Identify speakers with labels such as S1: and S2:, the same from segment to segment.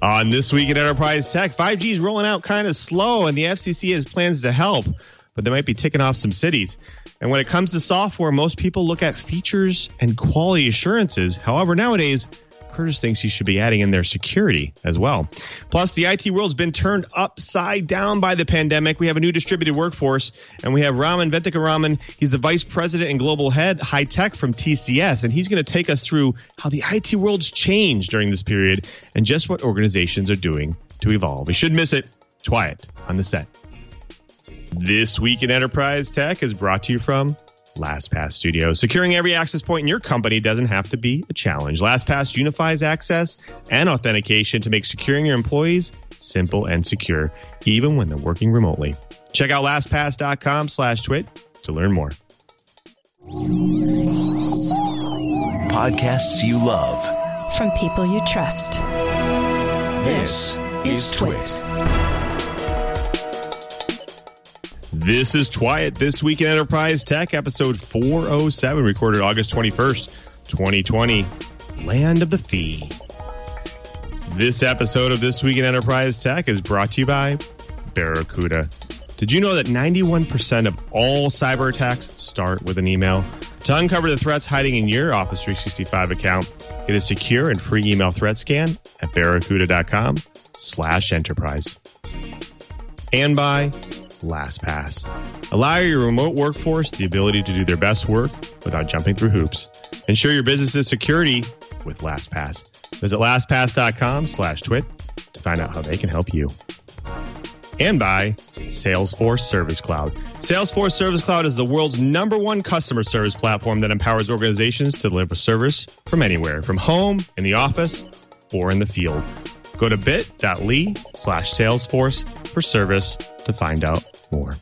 S1: On This Week in Enterprise Tech, 5G is rolling out kind of slow, and the FCC has plans to help, but they might be ticking off some cities. And when it comes to software, most people look at features and quality assurances. However, nowadays, Curtis thinks he should be adding in their security as well. Plus, the IT world's been turned upside down by the pandemic. We have a new distributed workforce, and we have Raman Venthikaraman. He's the vice president and global head high tech from TCS, and he's going to take us through how the IT world's changed during this period and just what organizations are doing to evolve. You shouldn't miss it. Twiet on the set. This Week in Enterprise Tech is brought to you from LastPass Studio. Securing every access point in your company doesn't have to be a challenge. LastPass unifies access and authentication to make securing your employees simple and secure, even when they're working remotely. Check out LastPass.com/twit to learn more.
S2: Podcasts you love.
S3: From people you trust.
S2: This is Twit.
S1: This is Twiet, This Week in Enterprise Tech, episode 407, recorded August 21st, 2020, Land of the Fee. This episode of This Week in Enterprise Tech is brought to you by Barracuda. Did you know that 91% of all cyber attacks start with an email? To uncover the threats hiding in your Office 365 account, get a secure and free email threat scan at barracuda.com/enterprise. And by LastPass. Allow your remote workforce the ability to do their best work without jumping through hoops. Ensure your business's security with LastPass. Visit LastPass.com/twit to find out how they can help you. And by Salesforce Service Cloud. Salesforce Service Cloud is the world's #1 customer service platform that empowers organizations to deliver service from anywhere, from home, in the office, or in the field. Go to bit.ly/Salesforce for service to find out more.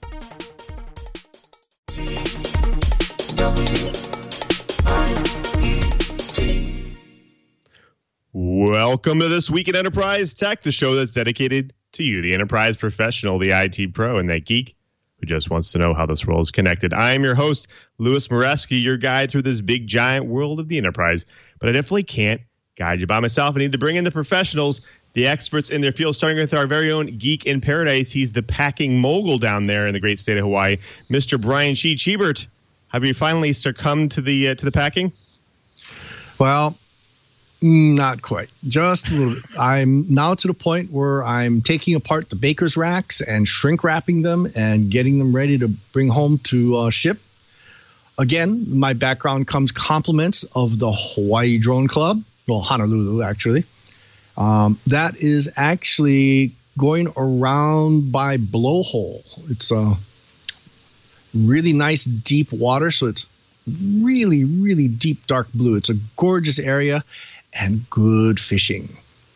S1: Welcome to This Week in Enterprise Tech, the show that's dedicated to you, the enterprise professional, the IT pro, and that geek who just wants to know how this world is connected. I am your host, Louis Moreski, your guide through this big, giant world of the enterprise. But I definitely can't guide you by myself. I need to bring in the professionals, the experts in their field, starting with our very own geek in paradise. He's the packing mogul down there in the great state of Hawaii, Mr. Brian Cheebert. Have you finally succumbed to the packing?
S4: Well, not quite. Just a little bit. I'm now to the point where I'm taking apart the baker's racks and shrink wrapping them and getting them ready to bring home to ship. Again, my background comes compliments of the Hawaii Drone Club. Well, Honolulu, actually. That is actually going around by Blowhole. It's a really nice deep water, so it's really, really deep dark blue. It's a gorgeous area and good fishing.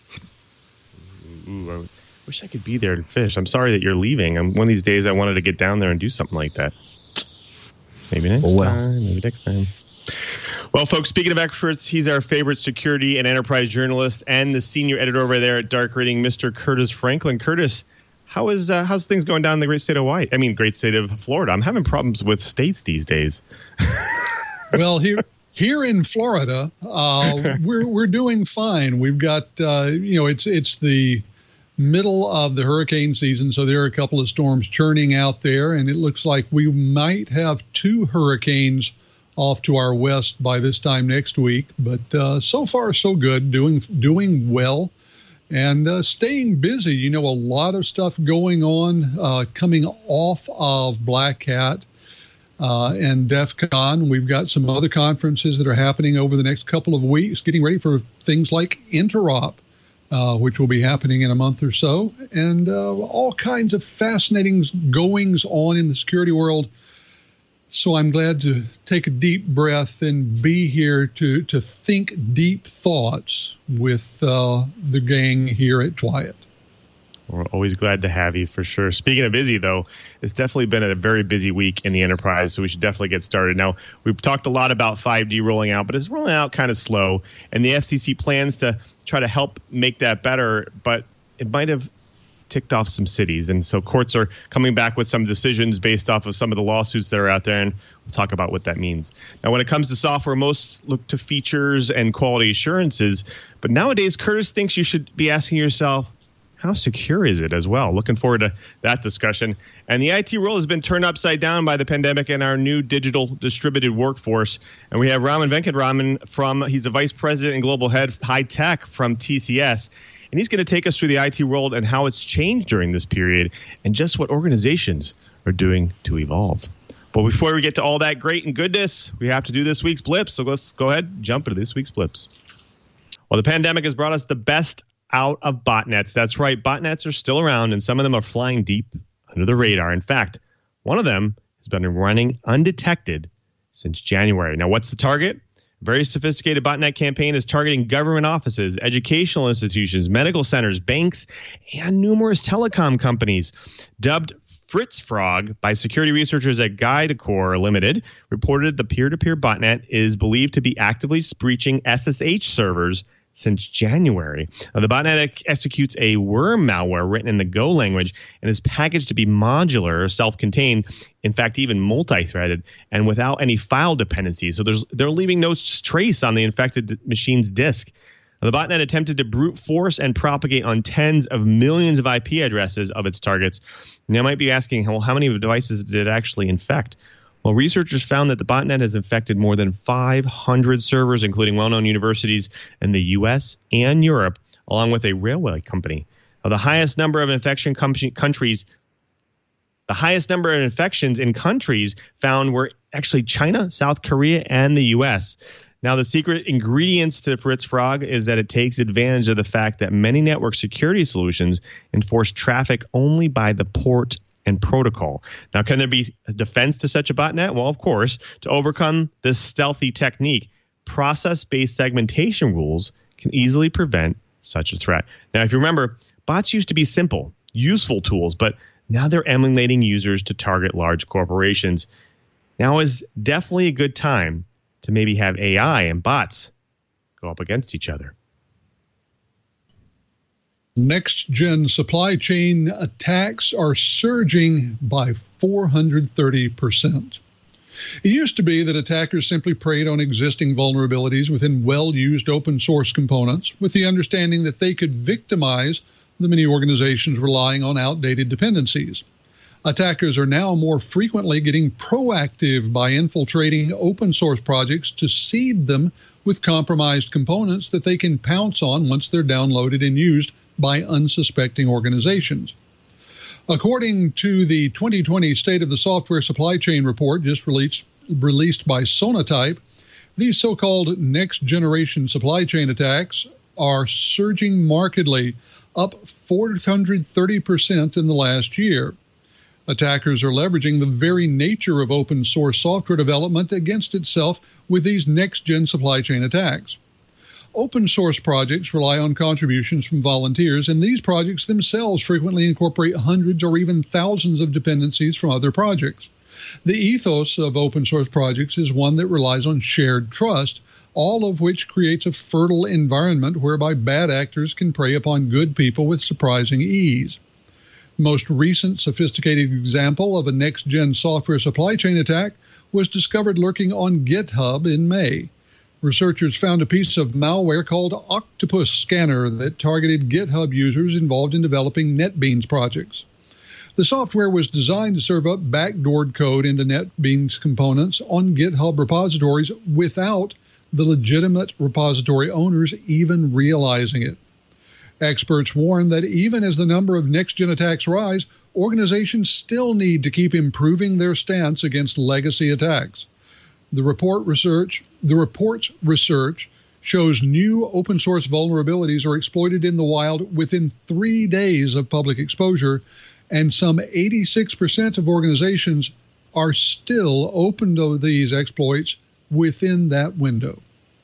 S1: Ooh, I wish I could be there to fish. I'm sorry that you're leaving. One of these days I wanted to get down there and do something like that. Maybe next time. Maybe next time. Well, folks, speaking of experts, he's our favorite security and enterprise journalist and the senior editor over there at Dark Rating, Mr. Curtis Franklin. Curtis, how's things going down in the great state of Hawaii? I mean, great state of Florida. I'm having problems with states these days.
S5: Well, here in Florida, we're doing fine. We've got it's the middle of the hurricane season, so there are a couple of storms churning out there, and it looks like we might have 2 hurricanes off to our west by this time next week. But so far, so good, doing well, and staying busy. A lot of stuff going on, coming off of Black Hat and DEF CON. We've got some other conferences that are happening over the next couple of weeks, getting ready for things like Interop, which will be happening in a month or so, and all kinds of fascinating goings on in the security world. So I'm glad to take a deep breath and be here to think deep thoughts with the gang here at Twiet.
S1: We're always glad to have you, for sure. Speaking of busy, though, it's definitely been a very busy week in the enterprise, so we should definitely get started. Now, we've talked a lot about 5G rolling out, but it's rolling out kind of slow, and the FCC plans to try to help make that better, but it might have ticked off some cities, and so courts are coming back with some decisions based off of some of the lawsuits that are out there, and We'll talk about what that means. Now, when it comes to software, most look to features and quality assurances. But nowadays, Curtis thinks you should be asking yourself, how secure is it as well? Looking forward to that discussion. And the IT world has been turned upside down by the pandemic and our new digital distributed workforce. And we have Raman Venkataraman he's the Vice President and Global Head High Tech from TCS. And he's going to take us through the IT world and how it's changed during this period and just what organizations are doing to evolve. But before we get to all that great and goodness, we have to do this week's Blips. So let's go ahead and jump into this week's Blips. Well, the pandemic has brought us the best out of botnets. That's right. Botnets are still around, and some of them are flying deep under the radar. In fact, one of them has been running undetected since January. Now, what's the target? A very sophisticated botnet campaign is targeting government offices, educational institutions, medical centers, banks, and numerous telecom companies. Dubbed Fritz Frog by security researchers at Guidecore Limited, reported the peer-to-peer botnet is believed to be actively breaching SSH servers since January. Now, the botnet executes a worm malware written in the Go language and is packaged to be modular, self-contained, in fact, even multi-threaded, and without any file dependencies. So they're leaving no trace on the infected machine's disk. Now, the botnet attempted to brute force and propagate on tens of millions of IP addresses of its targets. And you might be asking, well, how many devices did it actually infect? Well, researchers found that the botnet has infected more than 500 servers, including well-known universities in the U.S. and Europe, along with a railway company. Now, the highest number of infections in countries found were actually China, South Korea, and the U.S. Now, the secret ingredients to Fritz Frog is that it takes advantage of the fact that many network security solutions enforce traffic only by the port and protocol. Now, can there be a defense to such a botnet? Well, of course. To overcome this stealthy technique, process-based segmentation rules can easily prevent such a threat. Now, if you remember, bots used to be simple, useful tools, but now they're emulating users to target large corporations. Now is definitely a good time to maybe have AI and bots go up against each other.
S5: Next-gen supply chain attacks are surging by 430%. It used to be that attackers simply preyed on existing vulnerabilities within well-used open-source components with the understanding that they could victimize the many organizations relying on outdated dependencies. Attackers are now more frequently getting proactive by infiltrating open-source projects to seed them with compromised components that they can pounce on once they're downloaded and used by unsuspecting organizations. According to the 2020 State of the Software Supply Chain report just released by Sonatype, these so-called next-generation supply chain attacks are surging markedly, up 430% in the last year. Attackers are leveraging the very nature of open-source software development against itself with these next-gen supply chain attacks. Open source projects rely on contributions from volunteers, and these projects themselves frequently incorporate hundreds or even thousands of dependencies from other projects. The ethos of open source projects is one that relies on shared trust, all of which creates a fertile environment whereby bad actors can prey upon good people with surprising ease. The most recent sophisticated example of a next-gen software supply chain attack was discovered lurking on GitHub in May. Researchers found a piece of malware called Octopus Scanner that targeted GitHub users involved in developing NetBeans projects. The software was designed to serve up backdoored code into NetBeans components on GitHub repositories without the legitimate repository owners even realizing it. Experts warn that even as the number of next-gen attacks rise, organizations still need to keep improving their stance against legacy attacks. The report's research shows new open source vulnerabilities are exploited in the wild within 3 days of public exposure, and some 86% of organizations are still open to these exploits within that window.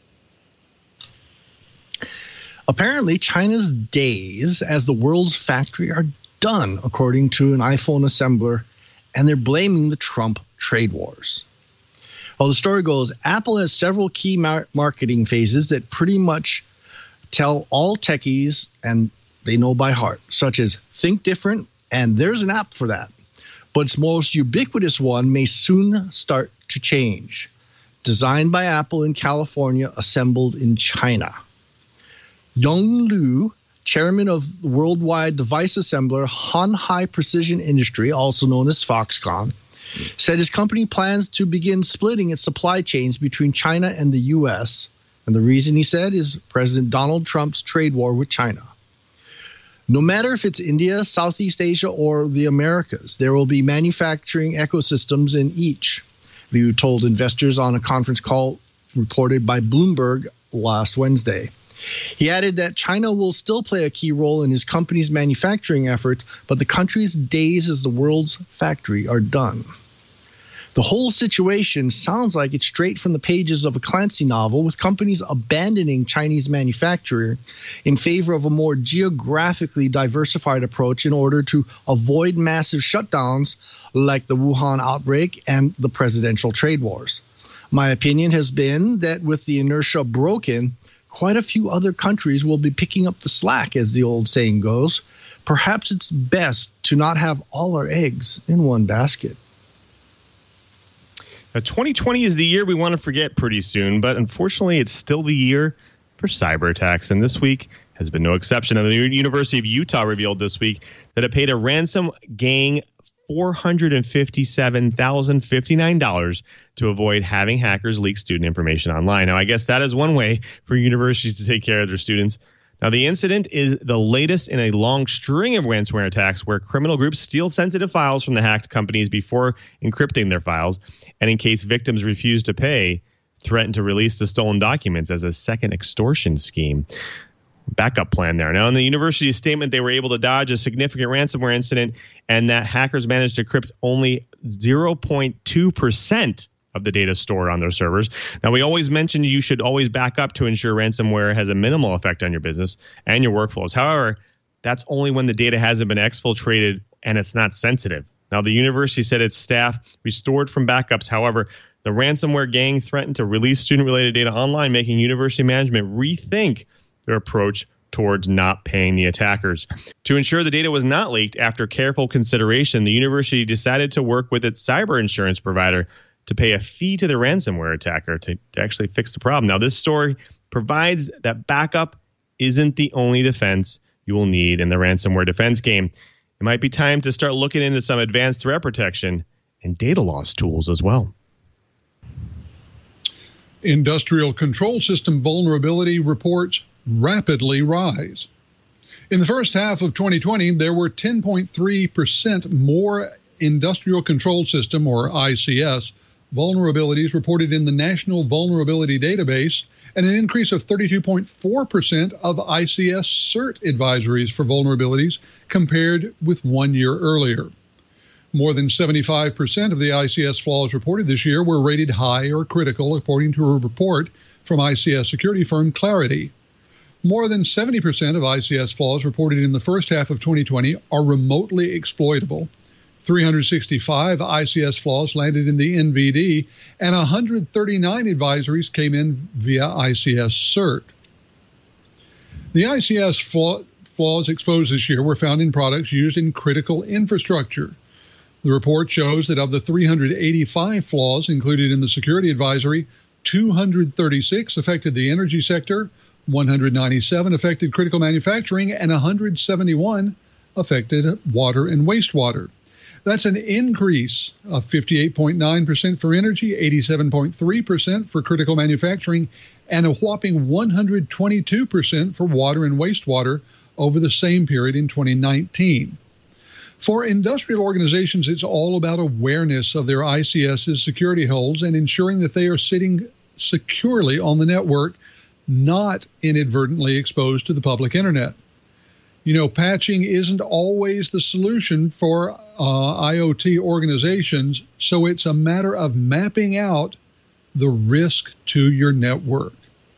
S4: Apparently, China's days as the world's factory are done, according to an iPhone assembler, and they're blaming the Trump trade wars. Well, the story goes, Apple has several key marketing phases that pretty much tell all techies, and they know by heart, such as think different, and there's an app for that. but its most ubiquitous one may soon start to change. Designed by Apple in California, assembled in China. Yong Liu, chairman of the worldwide device assembler Han Hai Precision Industry, also known as Foxconn, said his company plans to begin splitting its supply chains between China and the U.S., and the reason, he said, is President Donald Trump's trade war with China. No matter if it's India, Southeast Asia, or the Americas, there will be manufacturing ecosystems in each, Liu told investors on a conference call reported by Bloomberg last Wednesday. He added that China will still play a key role in his company's manufacturing effort, but the country's days as the world's factory are done. The whole situation sounds like it's straight from the pages of a Clancy novel, with companies abandoning Chinese manufacturing in favor of a more geographically diversified approach in order to avoid massive shutdowns like the Wuhan outbreak and the presidential trade wars. My opinion has been that with the inertia broken, quite a few other countries will be picking up the slack, as the old saying goes. Perhaps it's best to not have all our eggs in one basket.
S1: Now, 2020 is the year we want to forget pretty soon, but unfortunately, it's still the year for cyber attacks, and this week has been no exception. And the University of Utah revealed this week that it paid a ransom gang $457,059 to avoid having hackers leak student information online. Now, I guess that is one way for universities to take care of their students. Now, the incident is the latest in a long string of ransomware attacks where criminal groups steal sensitive files from the hacked companies before encrypting their files, and in case victims refuse to pay, threaten to release the stolen documents as a second extortion scheme. Backup plan there. Now, in the university's statement, they were able to dodge a significant ransomware incident, and that hackers managed to decrypt only 0.2% of the data stored on their servers. Now, we always mentioned you should always back up to ensure ransomware has a minimal effect on your business and your workflows. However, that's only when the data hasn't been exfiltrated and it's not sensitive. Now, the university said its staff restored from backups. However, the ransomware gang threatened to release student-related data online, making university management rethink their approach towards not paying the attackers. To ensure the data was not leaked, after careful consideration, the university decided to work with its cyber insurance provider to pay a fee to the ransomware attacker to actually fix the problem. Now, this story provides that backup isn't the only defense you will need in the ransomware defense game. It might be time to start looking into some advanced threat protection and data loss tools as well.
S5: Industrial control system vulnerability reports rapidly rise. In the first half of 2020, there were 10.3% more industrial control system, or ICS, vulnerabilities reported in the National Vulnerability Database, and an increase of 32.4% of ICS CERT advisories for vulnerabilities compared with 1 year earlier. More than 75% of the ICS flaws reported this year were rated high or critical, according to a report from ICS security firm Clarity. More than 70% of ICS flaws reported in the first half of 2020 are remotely exploitable. 365 ICS flaws landed in the NVD, and 139 advisories came in via ICS CERT. The ICS flaws exposed this year were found in products used in critical infrastructure. The report shows that of the 385 flaws included in the security advisory, 236 affected the energy sector, 197 affected critical manufacturing, and 171 affected water and wastewater. That's an increase of 58.9% for energy, 87.3% for critical manufacturing, and a whopping 122% for water and wastewater over the same period in 2019. For industrial organizations, it's all about awareness of their ICS's security holes and ensuring that they are sitting securely on the network, not inadvertently exposed to the public internet. You know, patching isn't always the solution for IoT organizations, so it's a matter of mapping out the risk to your network.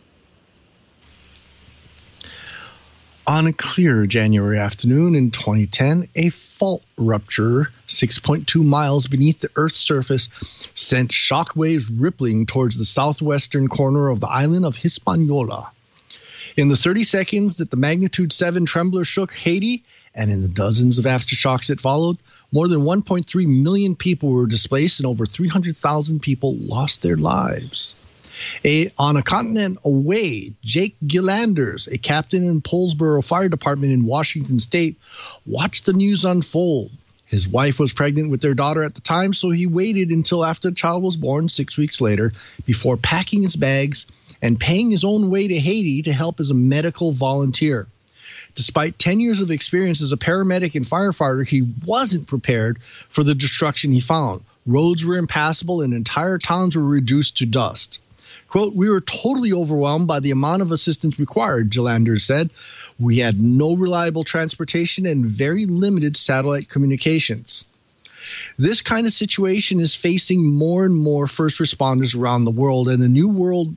S4: On a clear January afternoon in 2010, a fault rupture 6.2 miles beneath the Earth's surface sent shockwaves rippling towards the southwestern corner of the island of Hispaniola. In the 30 seconds that the magnitude 7 trembler shook Haiti, and in the dozens of aftershocks that followed, more than 1.3 million people were displaced and over 300,000 people lost their lives. On a continent away, Jake Gillanders, a captain in Paulsboro Fire Department in Washington State, watched the news unfold. His wife was pregnant with their daughter at the time, so he waited until after the child was born 6 weeks later before packing his bags and paying his own way to Haiti to help as a medical volunteer. Despite 10 years of experience as a paramedic and firefighter, he wasn't prepared for the destruction he found. Roads were impassable and entire towns were reduced to dust. Quote, "We were totally overwhelmed by the amount of assistance required," Gillanders said. "We had no reliable transportation and very limited satellite communications." This kind of situation is facing more and more first responders around the world, and the new world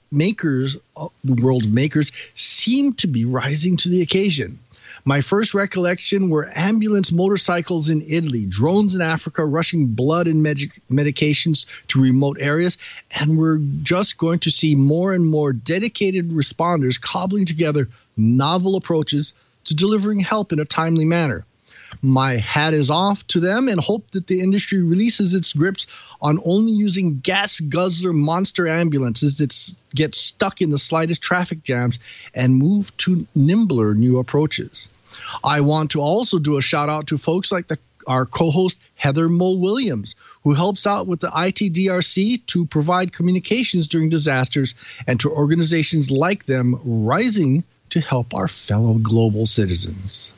S4: of makers seem to be rising to the occasion. My first recollection were ambulance motorcycles in Italy, drones in Africa rushing blood and medications to remote areas, and we're just going to see more and more dedicated responders cobbling together novel approaches to delivering help in a timely manner. My hat is off to them and hope that the industry releases its grips on only using gas guzzler monster ambulances that get stuck in the slightest traffic jams and move to nimbler new approaches. I want to also do a shout out to folks like our co-host Heather Mo Williams, who helps out with the ITDRC to provide communications during disasters, and to organizations like them rising to help our fellow global citizens.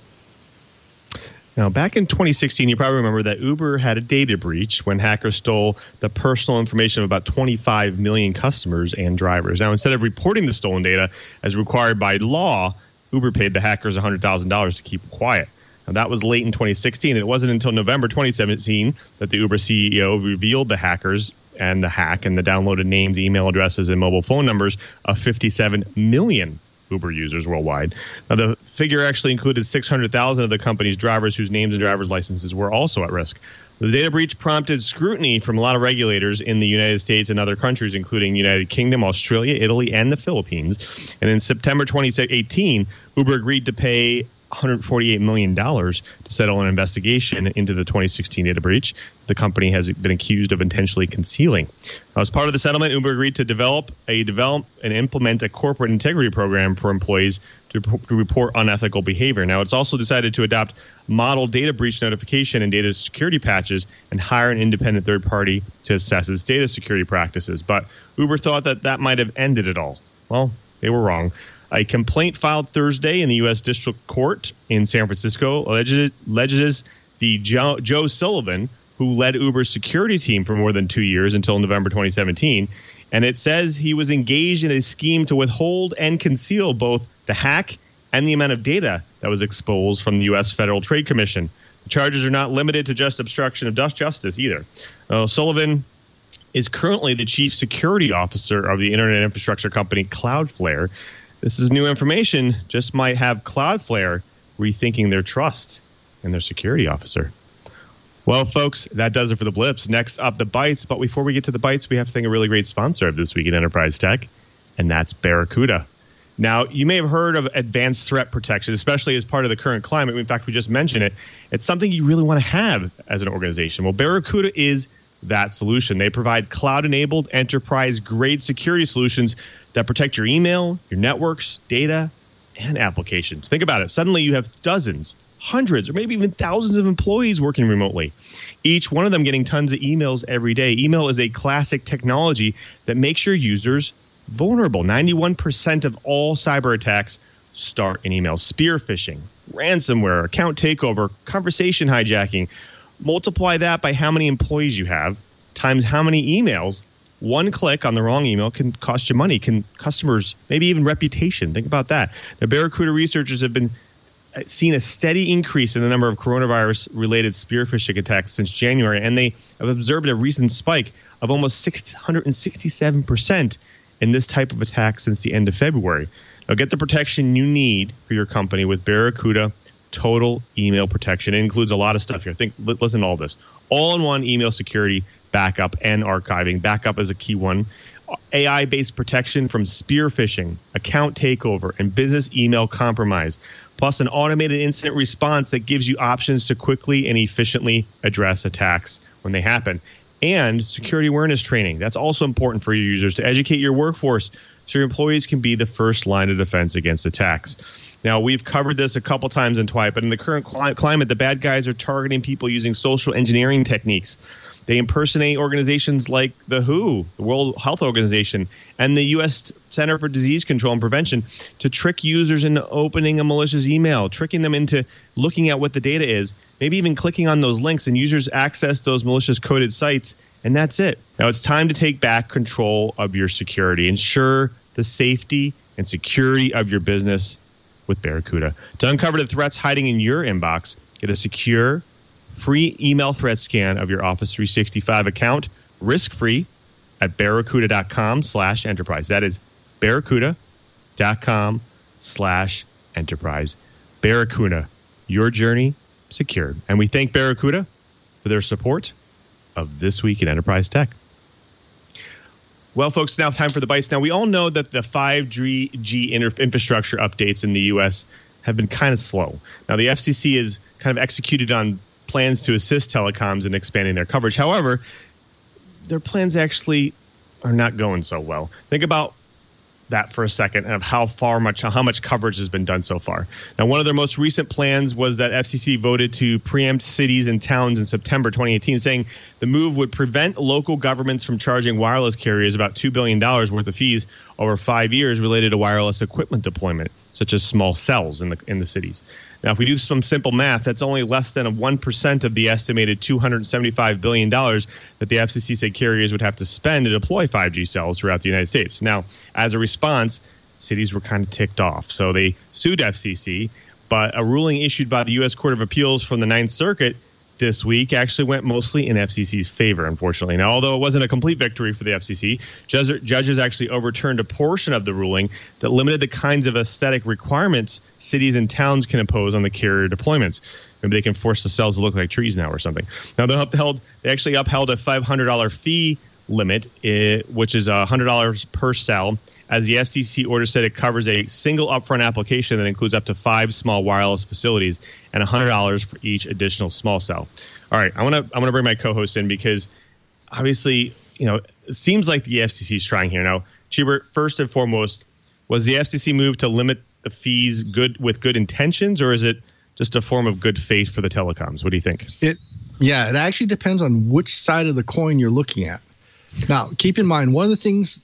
S1: Now, back in 2016, you probably remember that Uber had a data breach when hackers stole the personal information of about 25 million customers and drivers. Now, instead of reporting the stolen data as required by law, Uber paid the hackers $100,000 to keep it quiet. Now, that was late in 2016. It wasn't until November 2017 that the Uber CEO revealed the hackers and the hack and the downloaded names, email addresses, and mobile phone numbers of 57 million Uber users worldwide. Now, the figure actually included 600,000 of the company's drivers whose names and driver's licenses were also at risk. The data breach prompted scrutiny from a lot of regulators in the United States and other countries, including United Kingdom, Australia, Italy, and the Philippines. And in September 2018, Uber agreed to pay $148 million to settle an investigation into the 2016 data breach the company has been accused of intentionally concealing. As part of the settlement, Uber agreed to develop and implement a corporate integrity program for employees to report unethical behavior. Now, it's also decided to adopt model data breach notification and data security patches and hire an independent third party to assess its data security practices. But Uber thought that might have ended it all. Well, they were wrong. A complaint filed Thursday in the U.S. District Court in San Francisco alleges the Joe Sullivan, who led Uber's security team for more than 2 years until November 2017. And it says he was engaged in a scheme to withhold and conceal both the hack and the amount of data that was exposed from the U.S. Federal Trade Commission. The charges are not limited to just obstruction of justice either. Sullivan is currently the chief security officer of the internet infrastructure company Cloudflare. This is new information, just might have Cloudflare rethinking their trust in their security officer. Well, folks, that does it for the blips. Next up, the bites. But before we get to the bites, we have to thank a really great sponsor of This Week in Enterprise Tech, and that's Barracuda. Now, you may have heard of advanced threat protection, especially as part of the current climate. In fact, we just mentioned it. It's something you really want to have as an organization. Well, Barracuda is that solution. They provide cloud-enabled, enterprise-grade security solutions that protect your email, your networks, data, and applications. Think about it. Suddenly you have dozens, hundreds, or maybe even thousands of employees working remotely, each one of them getting tons of emails every day. Email is a classic technology that makes your users vulnerable. 91% of all cyber attacks start in email. Spear phishing, ransomware, account takeover, conversation hijacking. Multiply that by how many employees you have times how many emails. One click on the wrong email can cost you money, can customers, maybe even reputation. Think about that. The Barracuda researchers have been seen a steady increase in the number of coronavirus-related spear phishing attacks since January, and they have observed a recent spike of almost 667% in this type of attack since the end of February. Now, get the protection you need for your company with Barracuda Total Email Protection. It includes a lot of stuff here. Listen to all this. All-in-one email security, backup, and archiving. Backup is a key one. AI-based protection from spear phishing, account takeover, and business email compromise, plus an automated incident response that gives you options to quickly and efficiently address attacks when they happen, and security awareness training. That's also important for your users to educate your workforce so your employees can be the first line of defense against attacks. Now, we've covered this a couple times in Twilight, but in the current climate, the bad guys are targeting people using social engineering techniques. They impersonate organizations like the WHO, the World Health Organization, and the U.S. Center for Disease Control and Prevention to trick users into opening a malicious email, tricking them into looking at what the data is, maybe even clicking on those links, and users access those malicious coded sites, and that's it. Now, it's time to take back control of your security. Ensure the safety and security of your business with Barracuda. To uncover the threats hiding in your inbox, get a secure, free email threat scan of your Office 365 account, risk-free, at barracuda.com/enterprise. That is barracuda.com/enterprise. Barracuda, your journey secured. And we thank Barracuda for their support of This Week in Enterprise Tech. Well, folks, now time for the bites. Now, we all know that the 5G infrastructure updates in the U.S. have been kind of slow. Now, the FCC has kind of executed on plans to assist telecoms in expanding their coverage. However, their plans actually are not going so well. Think about that for a second and of how much coverage has been done so far. Now, one of their most recent plans was that FCC voted to preempt cities and towns in September 2018, saying the move would prevent local governments from charging wireless carriers about $2 billion worth of fees over 5 years related to wireless equipment deployment, such as small cells in the cities. Now, if we do some simple math, that's only less than 1% of the estimated $275 billion that the FCC said carriers would have to spend to deploy 5G cells throughout the United States. Now, as a response, cities were kind of ticked off. So they sued FCC, but a ruling issued by the U.S. Court of Appeals from the Ninth Circuit this week actually went mostly in FCC's favor, unfortunately. Now, although it wasn't a complete victory for the FCC, judges actually overturned a portion of the ruling that limited the kinds of aesthetic requirements cities and towns can impose on the carrier deployments. Maybe they can force the cells to look like trees now or something. Now, they actually upheld a $500 fee limit, which is $100 per cell. As the FCC order said, it covers a single upfront application that includes up to 5 small wireless facilities and $100 for each additional small cell. All right, I want to bring my co-host in because obviously, it seems like the FCC is trying here. Now, Cheever, first and foremost, was the FCC move to limit the fees with good intentions, or is it just a form of good faith for the telecoms? What do you think? It
S4: actually depends on which side of the coin you're looking at. Now, keep in mind, one of the things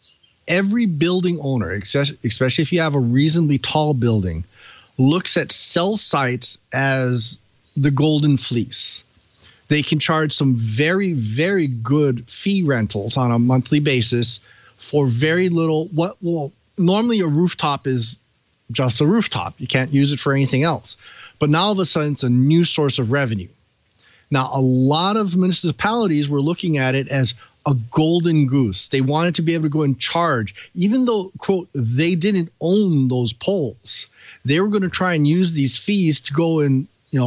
S4: every building owner, especially if you have a reasonably tall building, looks at cell sites as the golden fleece. They can charge some very, very good fee rentals on a monthly basis for very little. Normally a rooftop is just a rooftop. You can't use it for anything else. But now all of a sudden it's a new source of revenue. Now, a lot of municipalities were looking at it as a golden goose. They wanted to be able to go and charge, even though, quote, they didn't own those poles. They were going to try and use these fees to go and,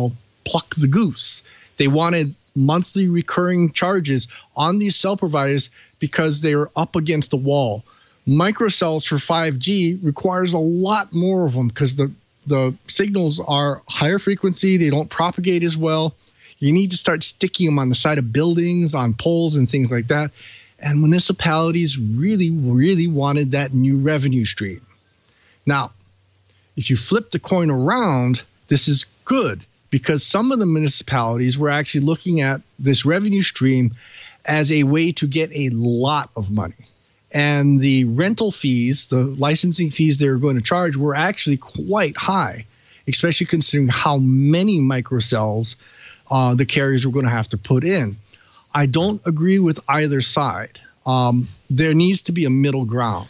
S4: pluck the goose. They wanted monthly recurring charges on these cell providers because they were up against the wall. Microcells for 5G requires a lot more of them because the signals are higher frequency. They don't propagate as well. You need to start sticking them on the side of buildings, on poles, and things like that. And municipalities really, really wanted that new revenue stream. Now, if you flip the coin around, this is good because some of the municipalities were actually looking at this revenue stream as a way to get a lot of money. And the rental fees, the licensing fees they were going to charge were actually quite high, especially considering how many microcells the carriers were going to have to put in. I don't agree with either side. There needs to be a middle ground.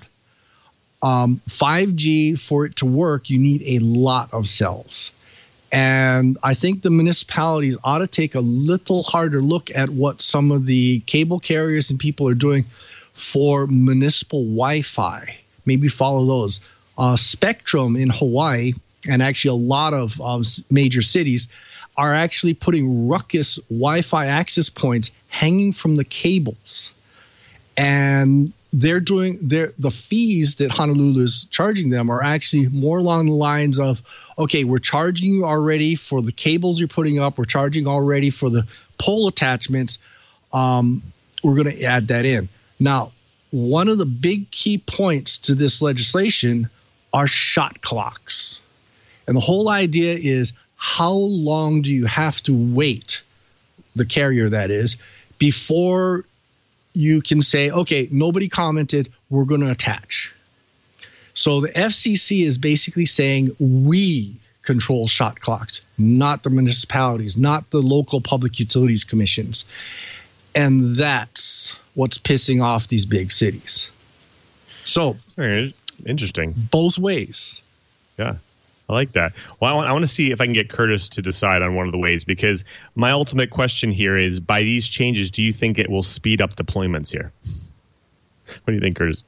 S4: 5G, for it to work, you need a lot of cells. And I think the municipalities ought to take a little harder look at what some of the cable carriers and people are doing for municipal Wi-Fi. Maybe follow those. Spectrum in Hawaii, and actually a lot of major cities, are actually putting ruckus Wi-Fi access points hanging from the cables. And the fees that Honolulu is charging them are actually more along the lines of, okay, we're charging you already for the cables you're putting up. We're charging already for the pole attachments. We're going to add that in. Now, one of the big key points to this legislation are shot clocks. And the whole idea is, how long do you have to wait, the carrier that is, before you can say, okay, nobody commented, we're going to attach. So the FCC is basically saying we control shot clocks, not the municipalities, not the local public utilities commissions. And that's what's pissing off these big cities. So
S1: very interesting.
S4: Both ways.
S1: Yeah. I like that. Well, I want to see if I can get Curtis to decide on one of the ways, because my ultimate question here is, by these changes, do you think it will speed up deployments here? What do you think, Curtis?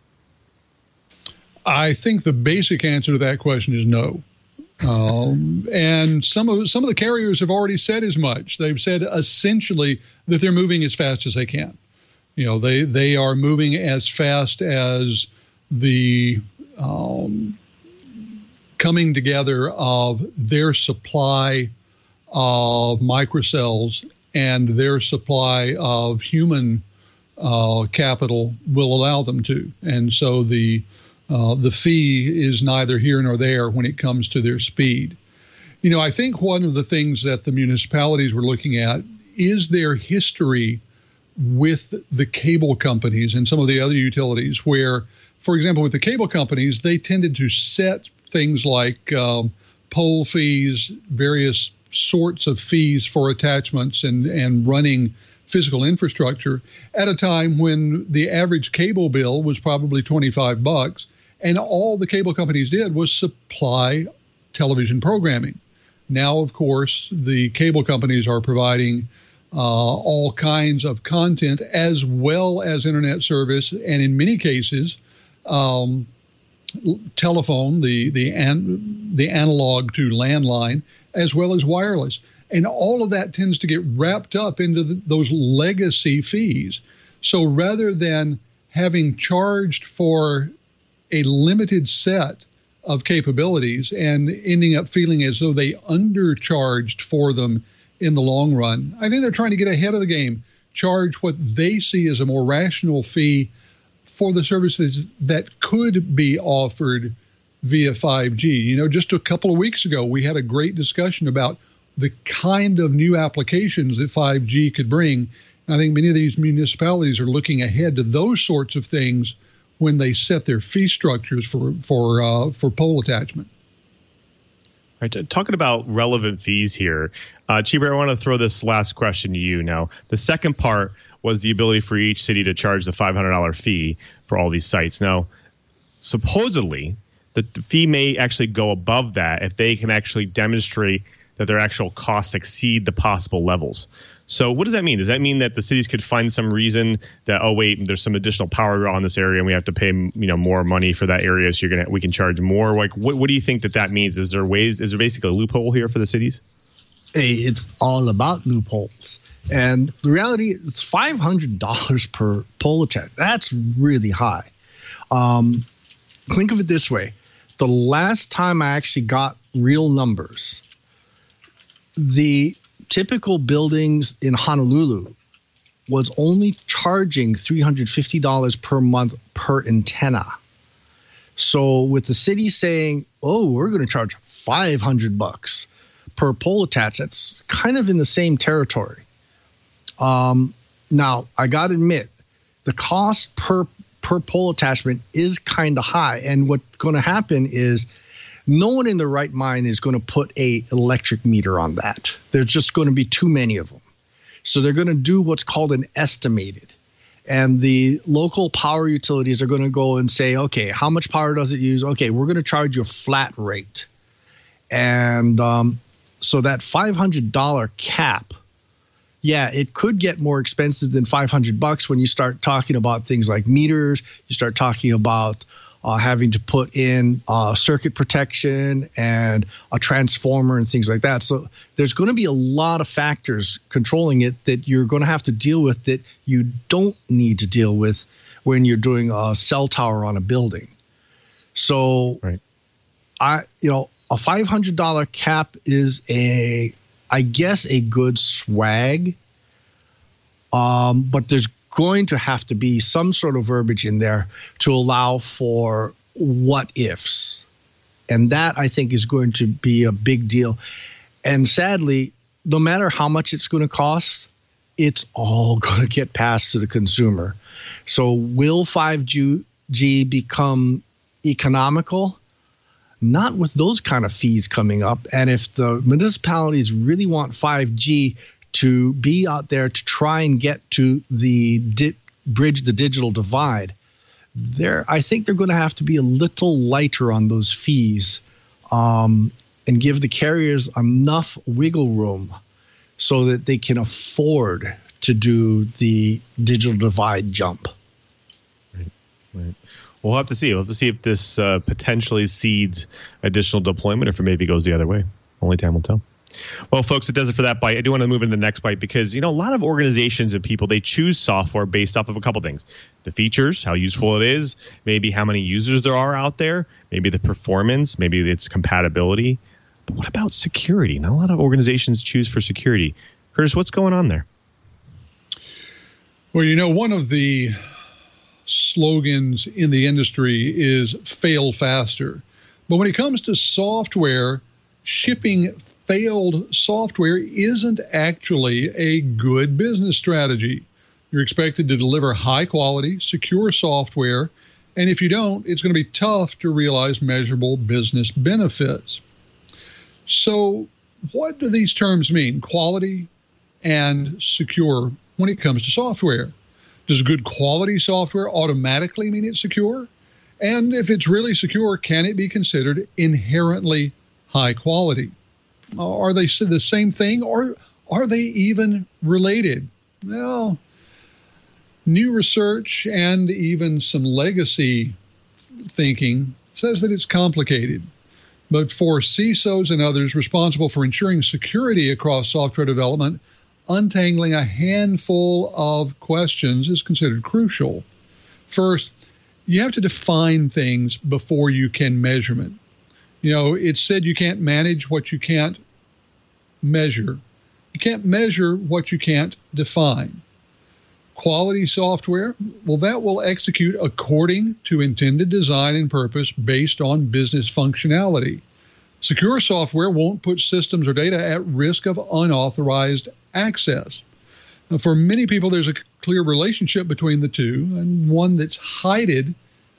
S5: I think the basic answer to that question is no. And some of the carriers have already said as much. They've said essentially that they're moving as fast as they can. You know, they are moving as fast as the coming together of their supply of microcells and their supply of human capital will allow them to. And so the fee is neither here nor there when it comes to their speed. You know, I think one of the things that the municipalities were looking at is their history with the cable companies and some of the other utilities where, for example, with the cable companies, they tended to set things like pole fees, various sorts of fees for attachments and running physical infrastructure at a time when the average cable bill was probably $25, and all the cable companies did was supply television programming. Now, of course, the cable companies are providing all kinds of content as well as internet service, and in many cases, telephone, the analog to landline, as well as wireless. And all of that tends to get wrapped up into those legacy fees. So rather than having charged for a limited set of capabilities and ending up feeling as though they undercharged for them in the long run, I think they're trying to get ahead of the game, charge what they see as a more rational fee for the services that could be offered via 5G. You know, just a couple of weeks ago, we had a great discussion about the kind of new applications that 5G could bring. And I think many of these municipalities are looking ahead to those sorts of things when they set their fee structures for pole attachment.
S1: All right, talking about relevant fees here, Cheever, I want to throw this last question to you now. The second part was the ability for each city to charge the $500 fee for all these sites. Now, supposedly, the fee may actually go above that if they can actually demonstrate that their actual costs exceed the possible levels. So what does that mean? Does that mean that the cities could find some reason that, oh, wait, there's some additional power draw in this area and we have to pay, more money for that area, so we can charge more? Like, what do you think that means? Is there basically a loophole here for the cities?
S4: Hey, it's all about loopholes. And the reality is $500 per pole attach. That's really high. Think of it this way. The last time I actually got real numbers, the typical buildings in Honolulu was only charging $350 per month per antenna. So with the city saying, oh, we're going to charge $500 per pole attach, that's kind of in the same territory. Now, I got to admit, the cost per pole attachment is kind of high. And what's going to happen is no one in their right mind is going to put a electric meter on that. There's just going to be too many of them. So they're going to do what's called an estimated. And the local power utilities are going to go and say, okay, how much power does it use? Okay, we're going to charge you a flat rate. And so that $500 cap, yeah, it could get more expensive than $500 when you start talking about things like meters. You start talking about having to put in circuit protection and a transformer and things like that. So there's going to be a lot of factors controlling it that you're going to have to deal with that you don't need to deal with when you're doing a cell tower on a building. So
S1: Right.
S4: a $500 cap is I guess a good swag. But there's going to have to be some sort of verbiage in there to allow for what ifs. And that, I think, is going to be a big deal. And sadly, no matter how much it's going to cost, it's all going to get passed to the consumer. So will 5G become economical? Not with those kind of fees coming up. And if the municipalities really want 5G to be out there to try and get to the bridge the digital divide, I think they're going to have to be a little lighter on those fees and give the carriers enough wiggle room so that they can afford to do the digital divide jump.
S1: Right. We'll have to see. We'll have to see if this potentially seeds additional deployment, or if it maybe goes the other way. Only time will tell. Well, folks, it does it for that bite. I do want to move into the next bite because, a lot of organizations and people, they choose software based off of a couple things. The features, how useful it is, maybe how many users there are out there, maybe the performance, maybe its compatibility. But what about security? Not a lot of organizations choose for security. Curtis, what's going on there?
S5: Well, one of the slogans in the industry is fail faster. But when it comes to software, shipping failed software isn't actually a good business strategy. You're expected to deliver high quality, secure software, and if you don't, it's going to be tough to realize measurable business benefits. So what do these terms mean, quality and secure, when it comes to software? Does good quality software automatically mean it's secure? And if it's really secure, can it be considered inherently high quality? Are they the same thing, or are they even related? Well, new research and even some legacy thinking says that it's complicated. But for CISOs and others responsible for ensuring security across software development, untangling a handful of questions is considered crucial. First, you have to define things before you can measurement. It's said you can't manage what you can't measure. You can't measure what you can't define. Quality software, well, that will execute according to intended design and purpose based on business functionality. Secure software won't put systems or data at risk of unauthorized access. Now, for many people, there's a clear relationship between the two, and one that's highlighted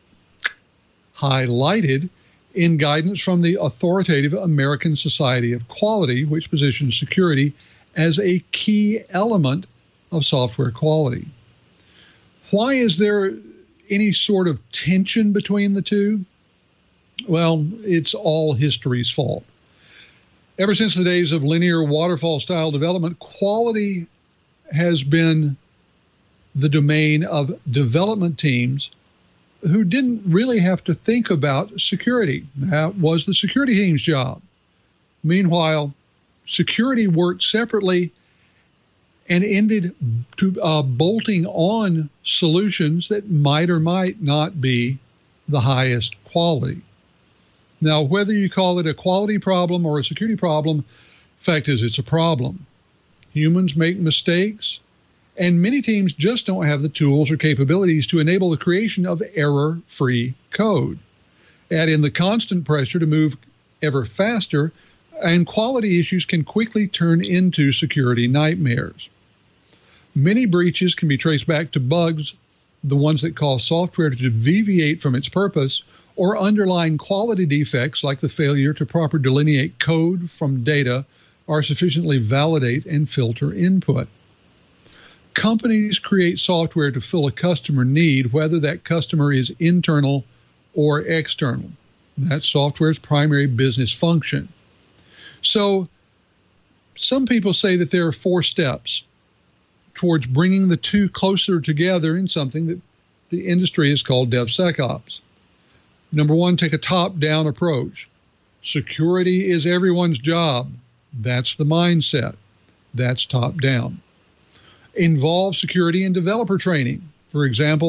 S5: in guidance from the authoritative American Society of Quality, which positions security as a key element of software quality. Why is there any sort of tension between the two? Well, it's all history's fault. Ever since the days of linear waterfall-style development, quality has been the domain of development teams who didn't really have to think about security. That was the security team's job. Meanwhile, security worked separately and ended bolting on solutions that might or might not be the highest quality. Now, whether you call it a quality problem or a security problem, fact is it's a problem. Humans make mistakes, and many teams just don't have the tools or capabilities to enable the creation of error-free code. Add in the constant pressure to move ever faster, and quality issues can quickly turn into security nightmares. Many breaches can be traced back to bugs, the ones that cause software to deviate from its purpose, or underlying quality defects like the failure to properly delineate code from data or sufficiently validate and filter input. Companies create software to fill a customer need, whether that customer is internal or external. That's software's primary business function. So some people say that there are 4 steps towards bringing the two closer together in something that the industry has called DevSecOps. Number 1, take a top-down approach. Security is everyone's job. That's the mindset. That's top-down. Involve security in developer training. For example,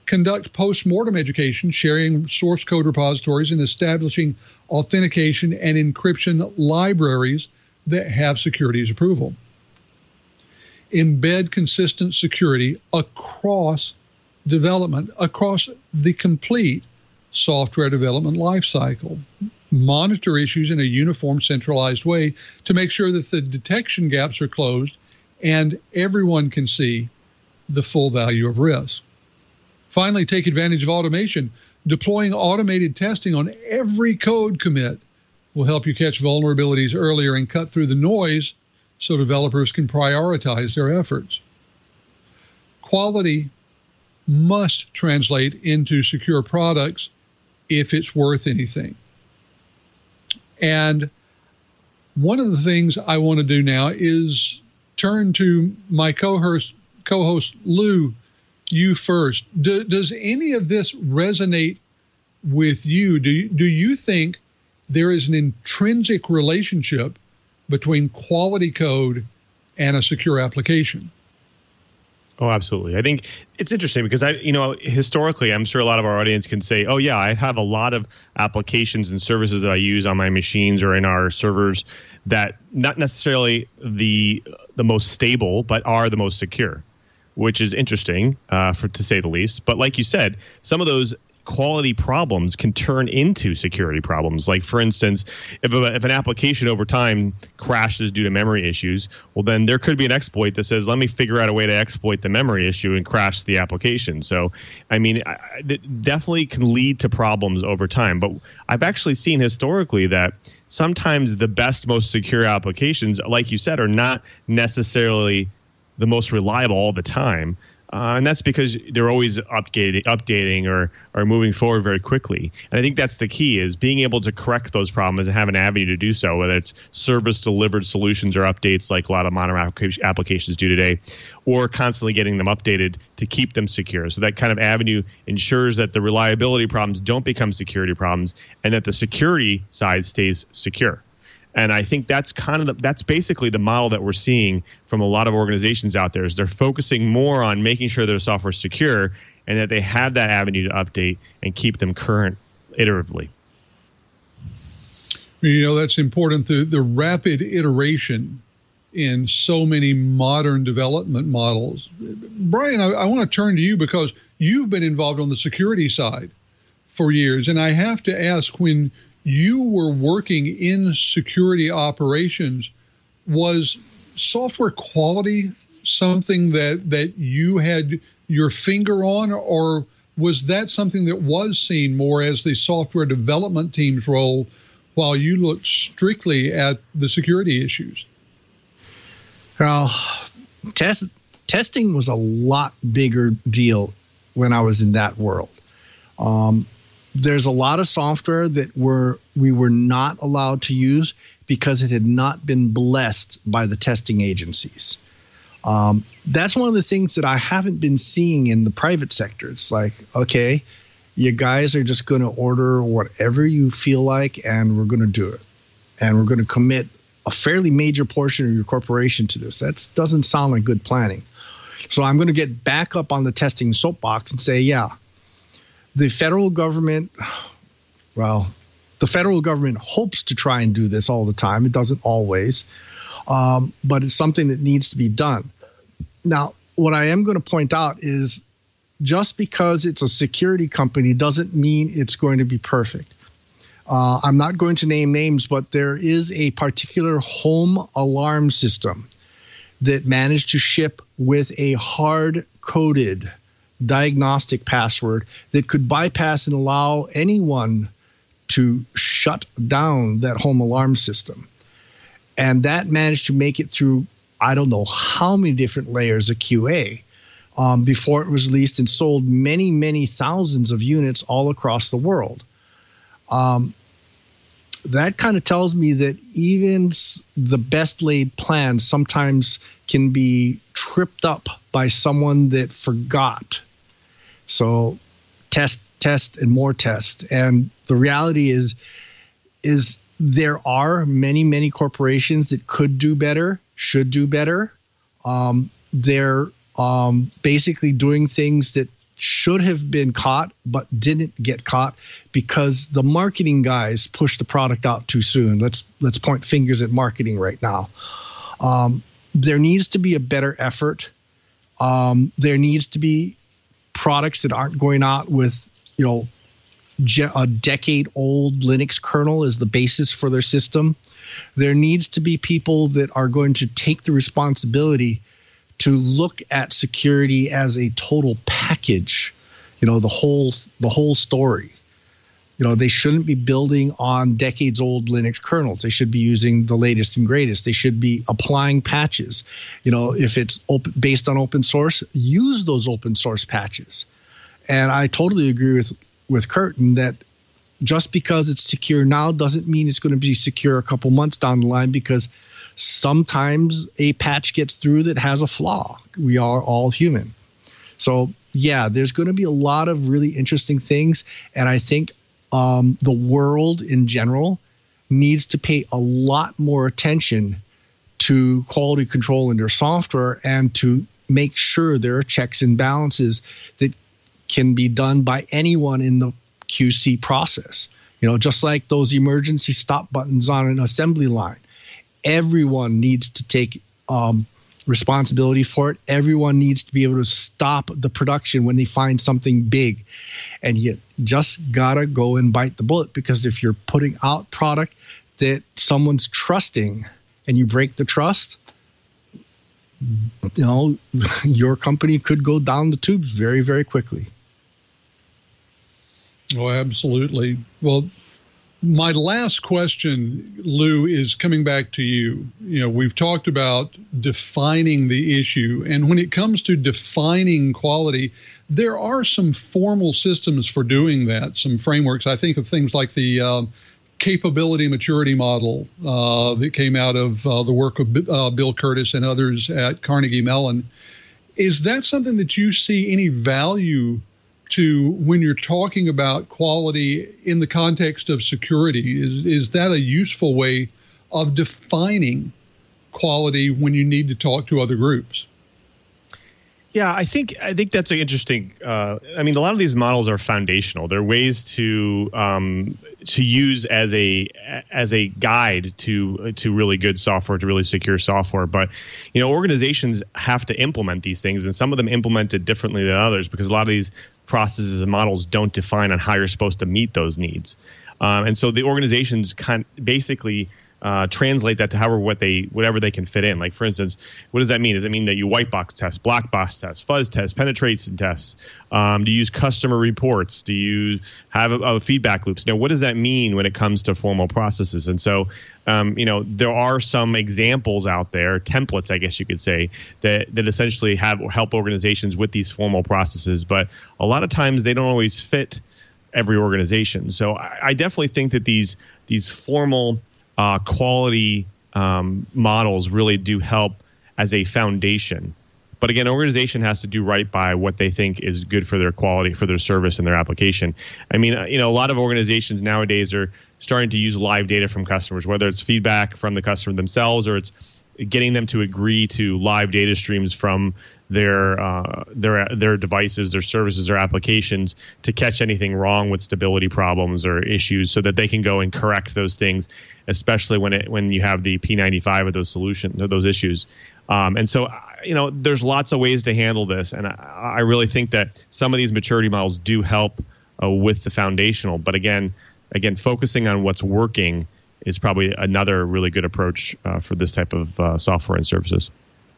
S5: conduct post-mortem education, sharing source code repositories, and establishing authentication and encryption libraries that have security's approval. Embed consistent security across development, across the complete software development lifecycle. Monitor issues in a uniform, centralized way to make sure that the detection gaps are closed and everyone can see the full value of risk. Finally, take advantage of automation. Deploying automated testing on every code commit will help you catch vulnerabilities earlier and cut through the noise so developers can prioritize their efforts. Quality must translate into secure products if it's worth anything. And one of the things I want to do now is turn to my co-host Lou, you first. Does any of this resonate with you? Do you think there is an intrinsic relationship between quality code and a secure application?
S1: Oh, absolutely. I think it's interesting because historically, I'm sure a lot of our audience can say, oh, yeah, I have a lot of applications and services that I use on my machines or in our servers that not necessarily the most stable, but are the most secure, which is interesting to say the least. But like you said, some of those quality problems can turn into security problems. Like, for instance, if an application over time crashes due to memory issues, well, then there could be an exploit that says, let me figure out a way to exploit the memory issue and crash the application. So, I mean, it definitely can lead to problems over time. But I've actually seen historically that sometimes the best, most secure applications, like you said, are not necessarily the most reliable all the time. And that's because they're always updating or moving forward very quickly. And I think that's the key, is being able to correct those problems and have an avenue to do so, whether it's service-delivered solutions or updates like a lot of modern applications do today, or constantly getting them updated to keep them secure. So that kind of avenue ensures that the reliability problems don't become security problems and that the security side stays secure. And I think that's that's basically the model that we're seeing from a lot of organizations out there, is they're focusing more on making sure their software is secure and that they have that avenue to update and keep them current iteratively.
S5: That's important. The rapid iteration in so many modern development models. Brian, I want to turn to you because you've been involved on the security side for years. And I have to ask, when you were working in security operations, was software quality something that you had your finger on, or was that something that was seen more as the software development team's role while you looked strictly at the security issues?
S4: Well, testing was a lot bigger deal when I was in that world. There's a lot of software that we were not allowed to use because it had not been blessed by the testing agencies. That's one of the things that I haven't been seeing in the private sector. It's like, okay, you guys are just going to order whatever you feel like, and we're going to do it. And we're going to commit a fairly major portion of your corporation to this. That doesn't sound like good planning. So I'm going to get back up on the testing soapbox and say, yeah, the federal government hopes to try and do this all the time. It doesn't always, but it's something that needs to be done. Now, what I am going to point out is just because it's a security company doesn't mean it's going to be perfect. I'm not going to name names, but there is a particular home alarm system that managed to ship with a hard-coded diagnostic password that could bypass and allow anyone to shut down that home alarm system. And that managed to make it through, I don't know how many different layers of QA before it was released and sold many, many thousands of units all across the world. That kind of tells me that even the best laid plans sometimes can be tripped up by someone that forgot. So test, and more test. And the reality is there are many, many corporations that could do better, should do better. They're basically doing things that should have been caught but didn't get caught because the marketing guys pushed the product out too soon. Let's point fingers at marketing right now. There needs to be a better effort. There needs to be products that aren't going out with, a decade-old Linux kernel as the basis for their system. There needs to be people that are going to take the responsibility to look at security as a total package, the whole story. They shouldn't be building on decades-old Linux kernels. They should be using the latest and greatest. They should be applying patches. If it's based on open source, use those open source patches. And I totally agree with Curtin that just because it's secure now doesn't mean it's going to be secure a couple months down the line, because sometimes a patch gets through that has a flaw. We are all human. So, yeah, there's going to be a lot of really interesting things. And I think the world in general needs to pay a lot more attention to quality control in their software and to make sure there are checks and balances that can be done by anyone in the QC process. Just like those emergency stop buttons on an assembly line. Everyone needs to take responsibility for it. Everyone needs to be able to stop the production when they find something big. And you just got to go and bite the bullet, because if you're putting out product that someone's trusting and you break the trust, your company could go down the tubes very, very quickly.
S5: Oh, absolutely. Well, my last question, Lou, is coming back to you. We've talked about defining the issue. And when it comes to defining quality, there are some formal systems for doing that, some frameworks. I think of things like the capability maturity model that came out of the work of Bill Curtis and others at Carnegie Mellon. Is that something that you see any value to when you're talking about quality in the context of security? Is that a useful way of defining quality when you need to talk to other groups?
S1: Yeah, I think that's an interesting. A lot of these models are foundational. They're ways to use as a guide to really good software, to really secure software. But organizations have to implement these things, and some of them implement it differently than others, because a lot of these processes and models don't define on how you're supposed to meet those needs. And so the organizations basically translate that to whatever they can fit in. Like, for instance, what does that mean? Does it mean that you white box test, black box test, fuzz test, penetration tests? Do you use customer reports? Do you have feedback loops? What does that mean when it comes to formal processes? And so, there are some examples out there, templates, I guess you could say, that essentially help organizations with these formal processes. But a lot of times they don't always fit every organization. So I definitely think that these formal quality models really do help as a foundation. But again, an organization has to do right by what they think is good for their quality, for their service and their application. A lot of organizations nowadays are starting to use live data from customers, whether it's feedback from the customer themselves or it's getting them to agree to live data streams from their devices, their services, or applications to catch anything wrong with stability problems or issues, so that they can go and correct those things, especially when you have the P95 of those solutions or those issues. And so, there's lots of ways to handle this, and I really think that some of these maturity models do help with the foundational. But again, focusing on what's working is probably another really good approach for this type of software and services.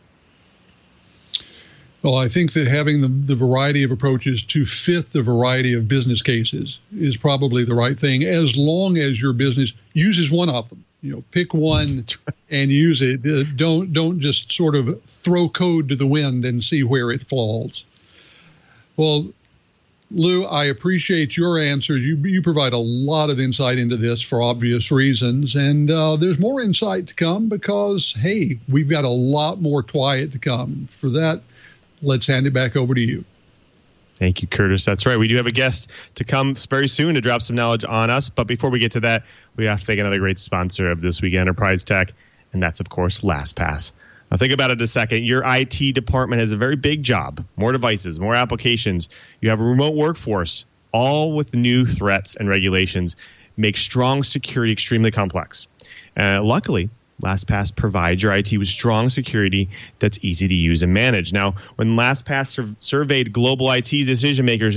S5: Well, I think that having the variety of approaches to fit the variety of business cases is probably the right thing, as long as your business uses one of them. Pick one and use it. Don't just sort of throw code to the wind and see where it falls. Well, Lou, I appreciate your answers. You provide a lot of insight into this for obvious reasons, and there's more insight to come because, hey, we've got a lot more Twyat to come. For that, let's hand it back over to you.
S1: Thank you, Curtis. That's right. We do have a guest to come very soon to drop some knowledge on us. But before we get to that, we have to thank another great sponsor of This Week Enterprise Tech, and that's, of course, LastPass. Now think about it a second. Your IT department has a very big job, more devices, more applications. You have a remote workforce, all with new threats and regulations, make strong security extremely complex. Luckily, LastPass provides your IT with strong security that's easy to use and manage. Now, when LastPass surveyed global IT decision makers,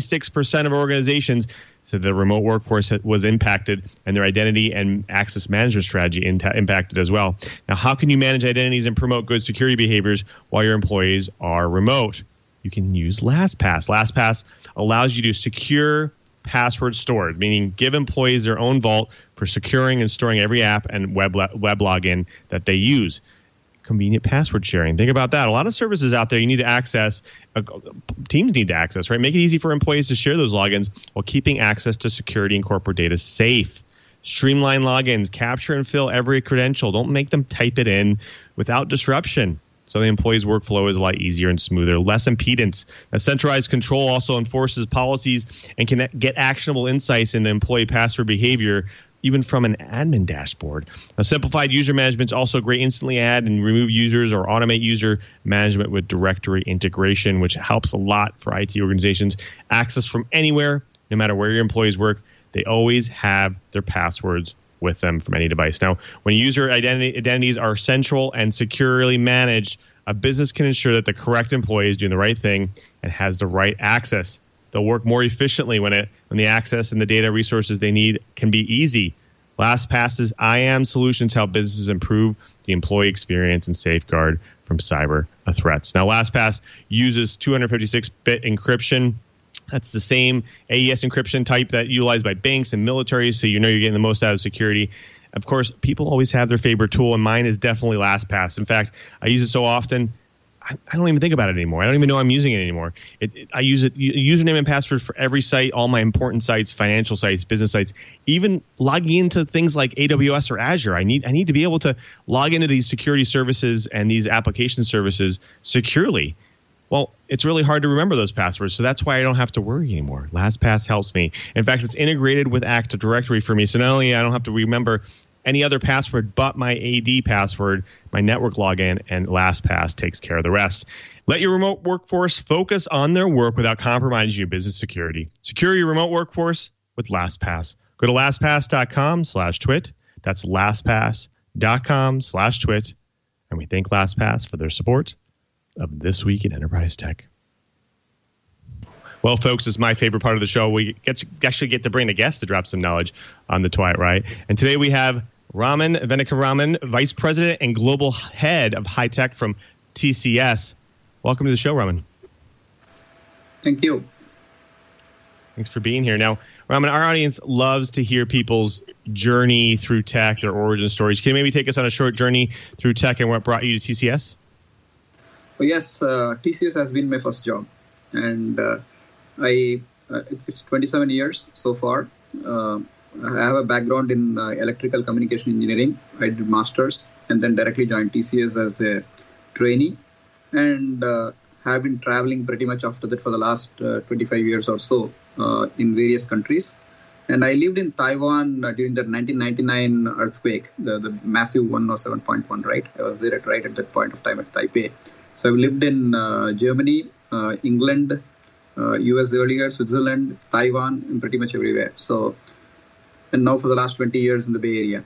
S1: 96% of organizations said the remote workforce was impacted and their identity and access management strategy impacted as well. Now, how can you manage identities and promote good security behaviors while your employees are remote? You can use LastPass. LastPass allows you to secure password stored, meaning give employees their own vault for securing and storing every app and web login that they use. Convenient password sharing. Think about that. A lot of services out there you need to access, teams need to access, right? Make it easy for employees to share those logins while keeping access to security and corporate data safe. Streamline logins, capture and fill every credential. Don't make them type it in without disruption. So the employee's workflow is a lot easier and smoother. Less impedance. A centralized control also enforces policies and can get actionable insights into employee password behavior, even from an admin dashboard. A simplified user management is also great. Instantly add and remove users or automate user management with directory integration, which helps a lot for IT organizations. Access from anywhere, no matter where your employees work. They always have their passwords with them from any device. Now, when user identities are central and securely managed, a business can ensure that the correct employee is doing the right thing and has the right access. They'll work more efficiently when the access and the data resources they need can be easy. LastPass's IAM solutions help businesses improve the employee experience and safeguard from cyber threats. Now, LastPass uses 256-bit encryption. That's the same AES encryption type that utilized by banks and militaries, so you know you're getting the most out of security. Of course, people always have their favorite tool, and mine is definitely LastPass. In fact, I use it so often, I don't even think about it anymore. I don't even know I'm using it anymore. I use it, username and password for every site, all my important sites, financial sites, business sites, even logging into things like AWS or Azure. I need to be able to log into these security services and these application services securely. Well, it's really hard to remember those passwords, so that's why I don't have to worry anymore. LastPass helps me. In fact, it's integrated with Active Directory for me, so not only I don't have to remember any other password but my AD password, my network login, and LastPass takes care of the rest. Let your remote workforce focus on their work without compromising your business security. Secure your remote workforce with LastPass. Go to LastPass.com/twit. That's LastPass.com/twit. And we thank LastPass for their support of This Week in Enterprise Tech. Well, folks, it's my favorite part of the show. We actually get to bring a guest to drop some knowledge on the Twilight Right. And today we have Raman Venkataraman, Vice President and Global Head of High Tech from TCS. Welcome to the show, Raman.
S3: Thank you.
S1: Thanks for being here. Now, Raman, our audience loves to hear people's journey through tech, their origin stories. Can you maybe take us on a short journey through tech and what brought you to TCS?
S3: Well, yes, TCS has been my first job. And it's 27 years so far. I have a background in electrical communication engineering. I did master's and then directly joined TCS as a trainee, and have been traveling pretty much after that for the last 25 years or so in various countries. And I lived in Taiwan during the 1999 earthquake, the massive 107.1, right? I was there right at that point of time at Taipei. So I've lived in Germany, England, US earlier, Switzerland, Taiwan, and pretty much everywhere. So, and now for the last 20 years in the Bay Area.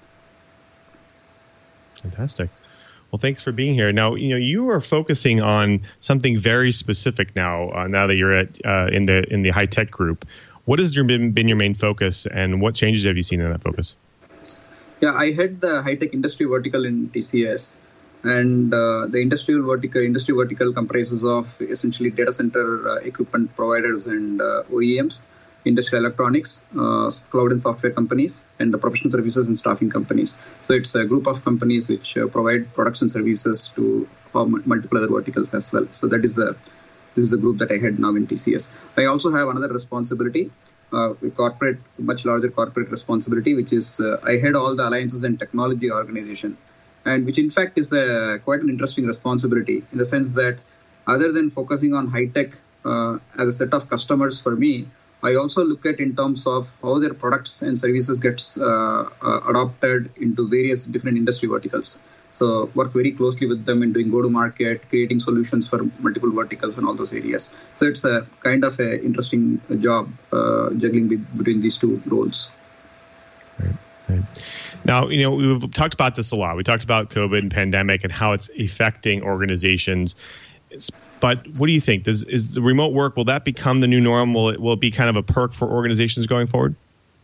S1: Fantastic. Well, thanks for being here. Now, you are focusing on something very specific now. Now that you're at in the high tech group, what has been your main focus, and what changes have you seen in that focus?
S3: Yeah, I head the high tech industry vertical in TCS. And the industry vertical comprises of essentially data center equipment providers and OEMs, industrial electronics, cloud and software companies, and the professional services and staffing companies. So it's a group of companies which provide products and services to multiple other verticals as well. So this is the group that I head now in TCS. I also have another responsibility, much larger corporate responsibility, which is I head all the alliances and technology organization. And which in fact is quite an interesting responsibility in the sense that other than focusing on high tech as a set of customers for me, I also look at in terms of how their products and services gets adopted into various different industry verticals. So work very closely with them in doing go-to-market, creating solutions for multiple verticals and all those areas. So it's a kind of a interesting job juggling between these two roles.
S1: Right. Now, we've talked about this a lot. We talked about COVID and pandemic and how it's affecting organizations. But what do you think? Is the remote work, will that become the new norm? Will it be kind of a perk for organizations going forward?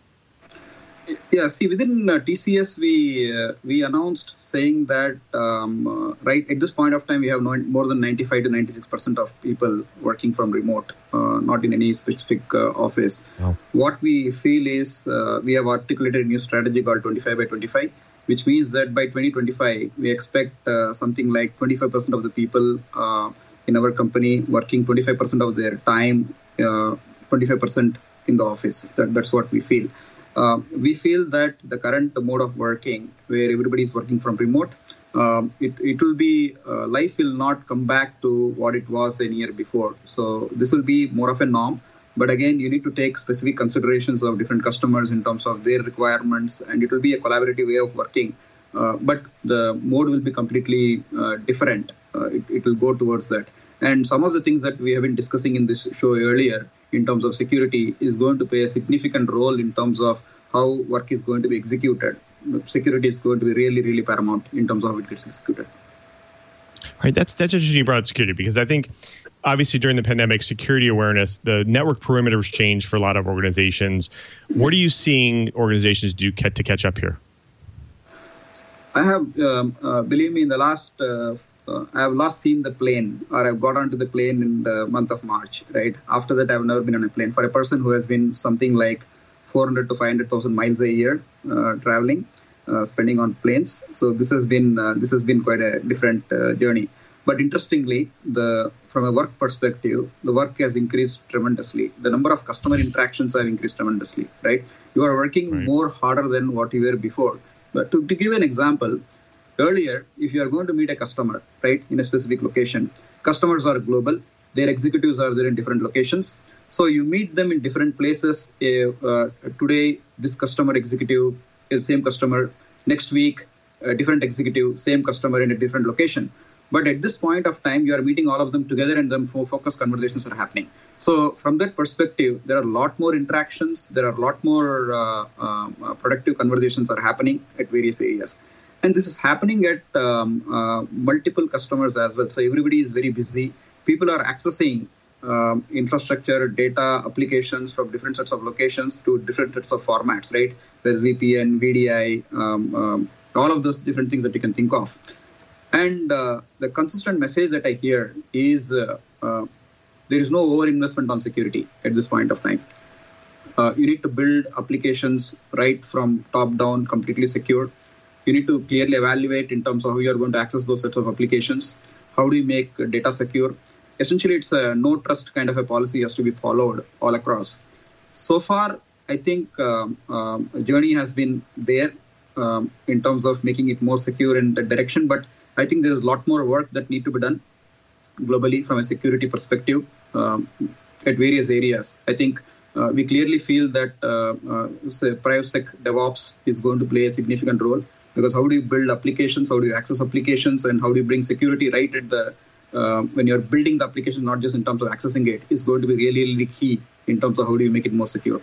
S3: Yeah, see, within TCS, we announced saying that right at this point of time, we have more than 95 to 96% of people working from remote, not in any specific office. Wow. What we feel is we have articulated a new strategy called 25 by 25, which means that by 2025, we expect something like 25% of the people in our company working 25% of their time, 25% in the office. That's what we feel. We feel that the current mode of working, where everybody is working from remote, it will be, life will not come back to what it was a year before. So this will be more of a norm. But again, you need to take specific considerations of different customers in terms of their requirements, and it will be a collaborative way of working. But the mode will be completely different. It will go towards that. And some of the things that we have been discussing in this show earlier in terms of security is going to play a significant role in terms of how work is going to be executed. Security is going to be really, really paramount in terms of how it gets executed.
S1: All right, that's interesting you brought up security, because I think obviously during the pandemic, security awareness, the network perimeters changed for a lot of organizations. What are you seeing organizations do to catch up here?
S3: I have, believe me, in the last, I have last seen the plane, or I've got onto the plane in the month of March, right? After that, I've never been on a plane. For a person who has been something like 400 to 500,000 miles a year traveling, spending on planes. So this has been quite a different journey. But interestingly, from a work perspective, the work has increased tremendously. The number of customer interactions have increased tremendously, right? You are working more harder than what you were before. But to give an example, earlier, if you are going to meet a customer, right, in a specific location, customers are global. Their executives are there in different locations. So you meet them in different places. Today, this customer executive is same customer. Next week, a different executive, same customer in a different location. But at this point of time, you are meeting all of them together, and then focused conversations are happening. So from that perspective, there are a lot more interactions. There are a lot more productive conversations are happening at various areas. And this is happening at multiple customers as well. So everybody is very busy. People are accessing infrastructure, data, applications from different sets of locations to different sets of formats, right? Where VPN, VDI, all of those different things that you can think of. And the consistent message that I hear is there is no overinvestment on security at this point of time. You need to build applications right from top down, completely secure. You need to clearly evaluate in terms of how you are going to access those sets of applications. How do you make data secure? Essentially, it's a no trust kind of a policy has to be followed all across. So far, I think a journey has been there in terms of making it more secure in that direction. But I think there is a lot more work that need to be done globally from a security perspective at various areas. I think we clearly feel that PrivSec DevOps is going to play a significant role, because how do you build applications, how do you access applications, and how do you bring security right at the when you're building the application, not just in terms of accessing it, is going to be really, really key in terms of how do you make it more secure.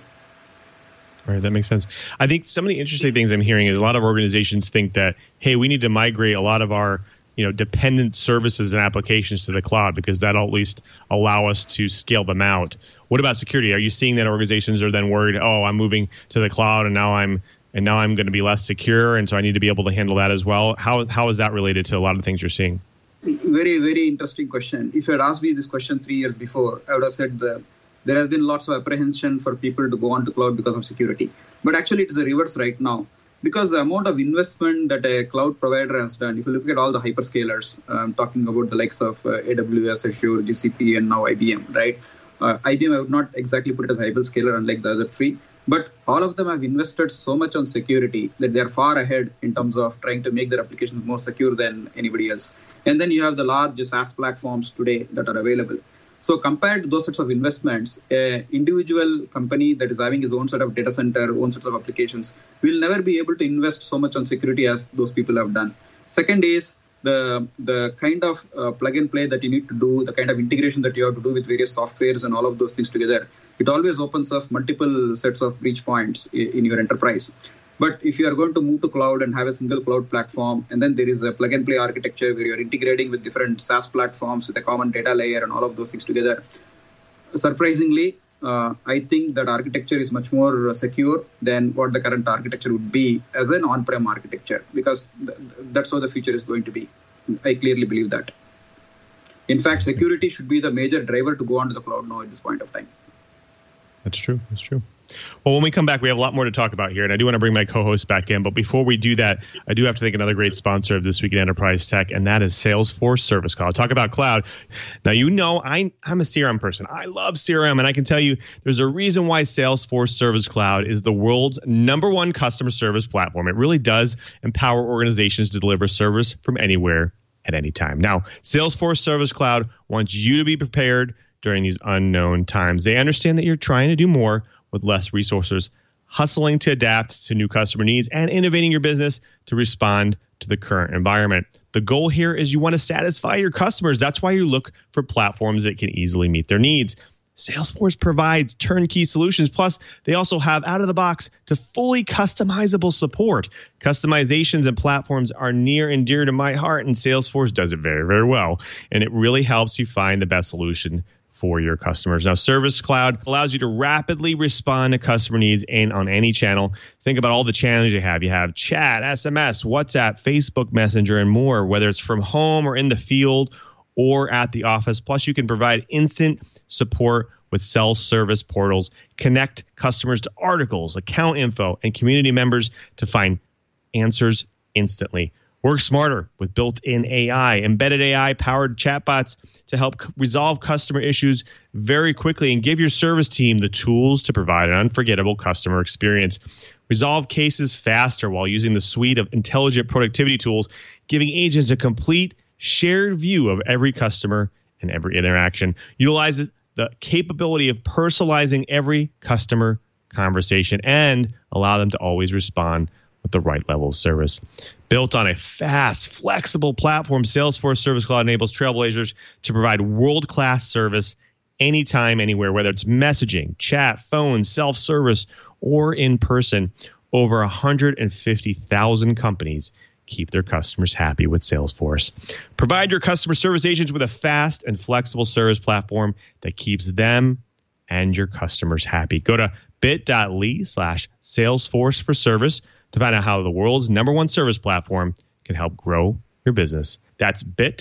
S1: All right, that makes sense. I think some of the interesting things I'm hearing is a lot of organizations think that, hey, we need to migrate a lot of our dependent services and applications to the cloud, because that'll at least allow us to scale them out. What about security? Are you seeing that organizations are then worried, oh, I'm moving to the cloud and now I'm going to be less secure, and so I need to be able to handle that as well? How is that related to a lot of the things you're seeing?
S3: Very, very interesting question. If you had asked me this question 3 years before, I would have said there has been lots of apprehension for people to go on to cloud because of security. But actually, it's the reverse right now. Because the amount of investment that a cloud provider has done, if you look at all the hyperscalers, I'm talking about the likes of AWS, Azure, GCP, and now IBM, right? IBM, I would not exactly put it as a hyperscaler unlike the other three, but all of them have invested so much on security that they're far ahead in terms of trying to make their applications more secure than anybody else. And then you have the large SaaS platforms today that are available. So compared to those sorts of investments, an individual company that is having his own set of data center, own sets of applications, will never be able to invest so much on security as those people have done. Second is the kind of plug and play that you need to do, the kind of integration that you have to do with various softwares and all of those things together. It always opens up multiple sets of breach points in your enterprise. But if you are going to move to cloud and have a single cloud platform, and then there is a plug and play architecture where you're integrating with different SaaS platforms with a common data layer and all of those things together, surprisingly, I think that architecture is much more secure than what the current architecture would be as an on-prem architecture, because that's how the future is going to be. I clearly believe that. In fact, security should be the major driver to go onto the cloud now at this point of time.
S1: That's true. That's true. Well, when we come back, we have a lot more to talk about here, and I do want to bring my co-host back in. But before we do that, I do have to thank another great sponsor of This Week in Enterprise Tech, and that is Salesforce Service Cloud. Talk about cloud. Now, you know I'm a CRM person. I love CRM, and I can tell you there's a reason why Salesforce Service Cloud is the world's #1 customer service platform. It really does empower organizations to deliver service from anywhere at any time. Now, Salesforce Service Cloud wants you to be prepared during these unknown times. They understand that you're trying to do more with less resources, hustling to adapt to new customer needs, and innovating your business to respond to the current environment. The goal here is you want to satisfy your customers. That's why you look for platforms that can easily meet their needs. Salesforce provides turnkey solutions. Plus, they also have out-of-the-box to fully customizable support. Customizations and platforms are near and dear to my heart, and Salesforce does it very, very well. And it really helps you find the best solution for your customers. Now, Service Cloud allows you to rapidly respond to customer needs and on any channel. Think about all the channels you have. You have chat, SMS, WhatsApp, Facebook Messenger, and more, whether it's from home or in the field or at the office. Plus, you can provide instant support with self-service portals, connect customers to articles, account info, and community members to find answers instantly. Work smarter with built-in AI, embedded AI-powered chatbots to help resolve customer issues very quickly and give your service team the tools to provide an unforgettable customer experience. Resolve cases faster while using the suite of intelligent productivity tools, giving agents a complete shared view of every customer and every interaction. Utilizes the capability of personalizing every customer conversation and allow them to always respond with the right level of service. Built on a fast, flexible platform, Salesforce Service Cloud enables Trailblazers to provide world-class service anytime, anywhere, whether it's messaging, chat, phone, self-service, or in person. Over 150,000 companies keep their customers happy with Salesforce. Provide your customer service agents with a fast and flexible service platform that keeps them and your customers happy. Go to bit.ly/Salesforce for service to find out how the world's #1 service platform can help grow your business. That's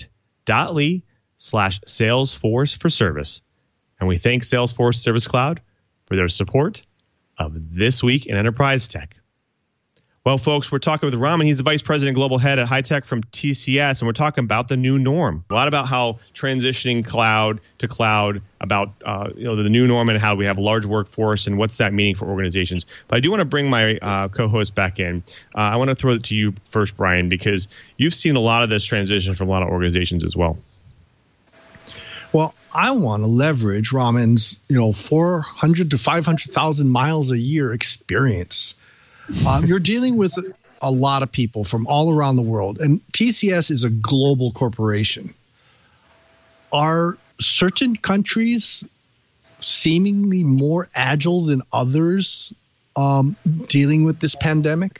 S1: bit.ly/Salesforce for service. And we thank Salesforce Service Cloud for their support of This Week in Enterprise Tech. Well, folks, we're talking with Raman. He's the Vice President Global Head at High Tech from TCS, and we're talking about the new norm. A lot about how transitioning cloud to cloud, about the new norm and how we have a large workforce and what's that meaning for organizations. But I do want to bring my co-host back in. I want to throw it to you first, Brian, because you've seen a lot of this transition from a lot of organizations as well.
S4: Well, I want to leverage Raman's 400 to 500,000 miles a year experience. You're dealing with a lot of people from all around the world, and TCS is a global corporation. Are certain countries seemingly more agile than others dealing with this pandemic?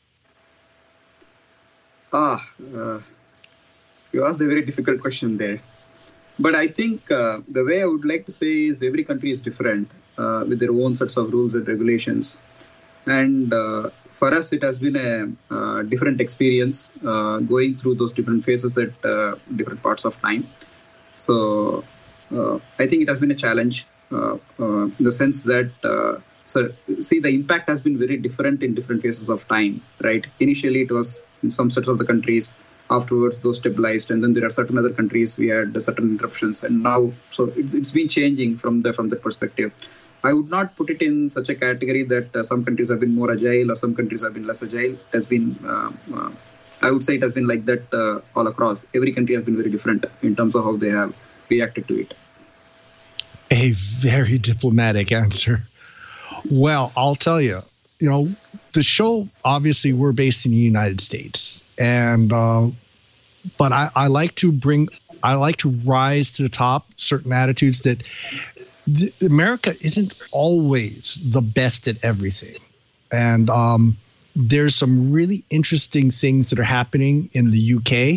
S3: You asked a very difficult question there. But I think the way I would like to say is every country is different with their own sets of rules and regulations. And for us, it has been a different experience going through those different phases at different parts of time. So I think it has been a challenge in the sense that, the impact has been very different in different phases of time, right? Initially, it was in some sets of the countries. Afterwards, those stabilized, and then there are certain other countries we had certain interruptions, and now it's been changing from that perspective. I would not put it in such a category that some countries have been more agile or some countries have been less agile. It has been, I would say, it has been like that all across. Every country has been very different in terms of how they have reacted to it.
S4: A very diplomatic answer. Well, I'll tell you, the show, obviously we're based in the United States, and but I like to rise to the top certain attitudes that America isn't always the best at everything. And there's some really interesting things that are happening in the UK,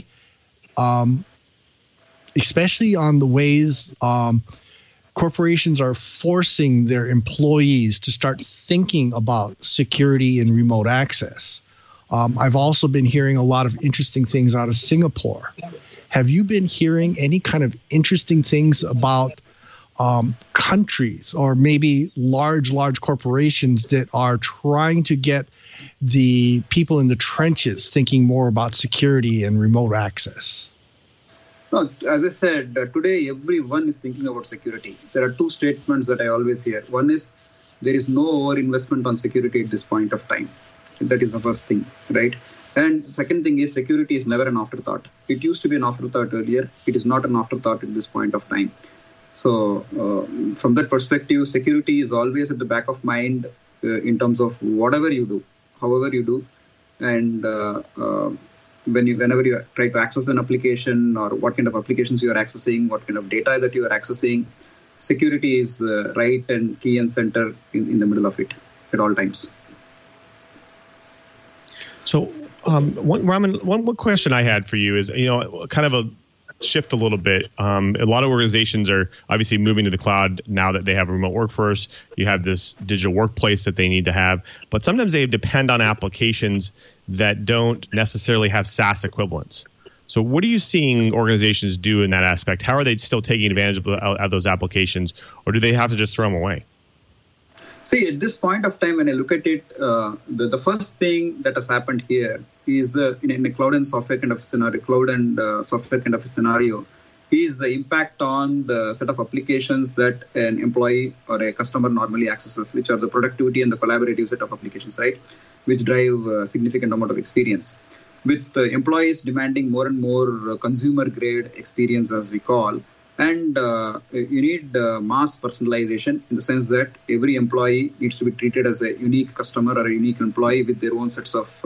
S4: especially on the ways corporations are forcing their employees to start thinking about security and remote access. I've also been hearing a lot of interesting things out of Singapore. Have you been hearing any kind of interesting things about countries or maybe large corporations that are trying to get the people in the trenches thinking more about security and remote access?
S3: No, as I said, today everyone is thinking about security. There are two statements that I always hear. One is there is no overinvestment on security at this point of time. That is the first thing, right? And second thing is security is never an afterthought. It used to be an afterthought earlier. It is not an afterthought at this point of time. So from that perspective, security is always at the back of mind in terms of whatever you do, however you do. And whenever you try to access an application or what kind of applications you are accessing, what kind of data that you are accessing, security is right and key and center in the middle of it at all times.
S1: So, Raman, one question I had for you is, kind of a shift a little bit. A lot of organizations are obviously moving to the cloud now that they have a remote workforce. You have this digital workplace that they need to have, but sometimes they depend on applications that don't necessarily have SaaS equivalents. So what are you seeing organizations do in that aspect? How are they still taking advantage of those applications, or do they have to just throw them away?
S3: See, at this point of time, when I look at it, the first thing that has happened here is in a cloud and software kind of scenario, is the impact on the set of applications that an employee or a customer normally accesses, which are the productivity and the collaborative set of applications, right, which drive a significant amount of experience. With employees demanding more and more consumer-grade experience, as we call, and you need mass personalization in the sense that every employee needs to be treated as a unique customer or a unique employee with their own sets of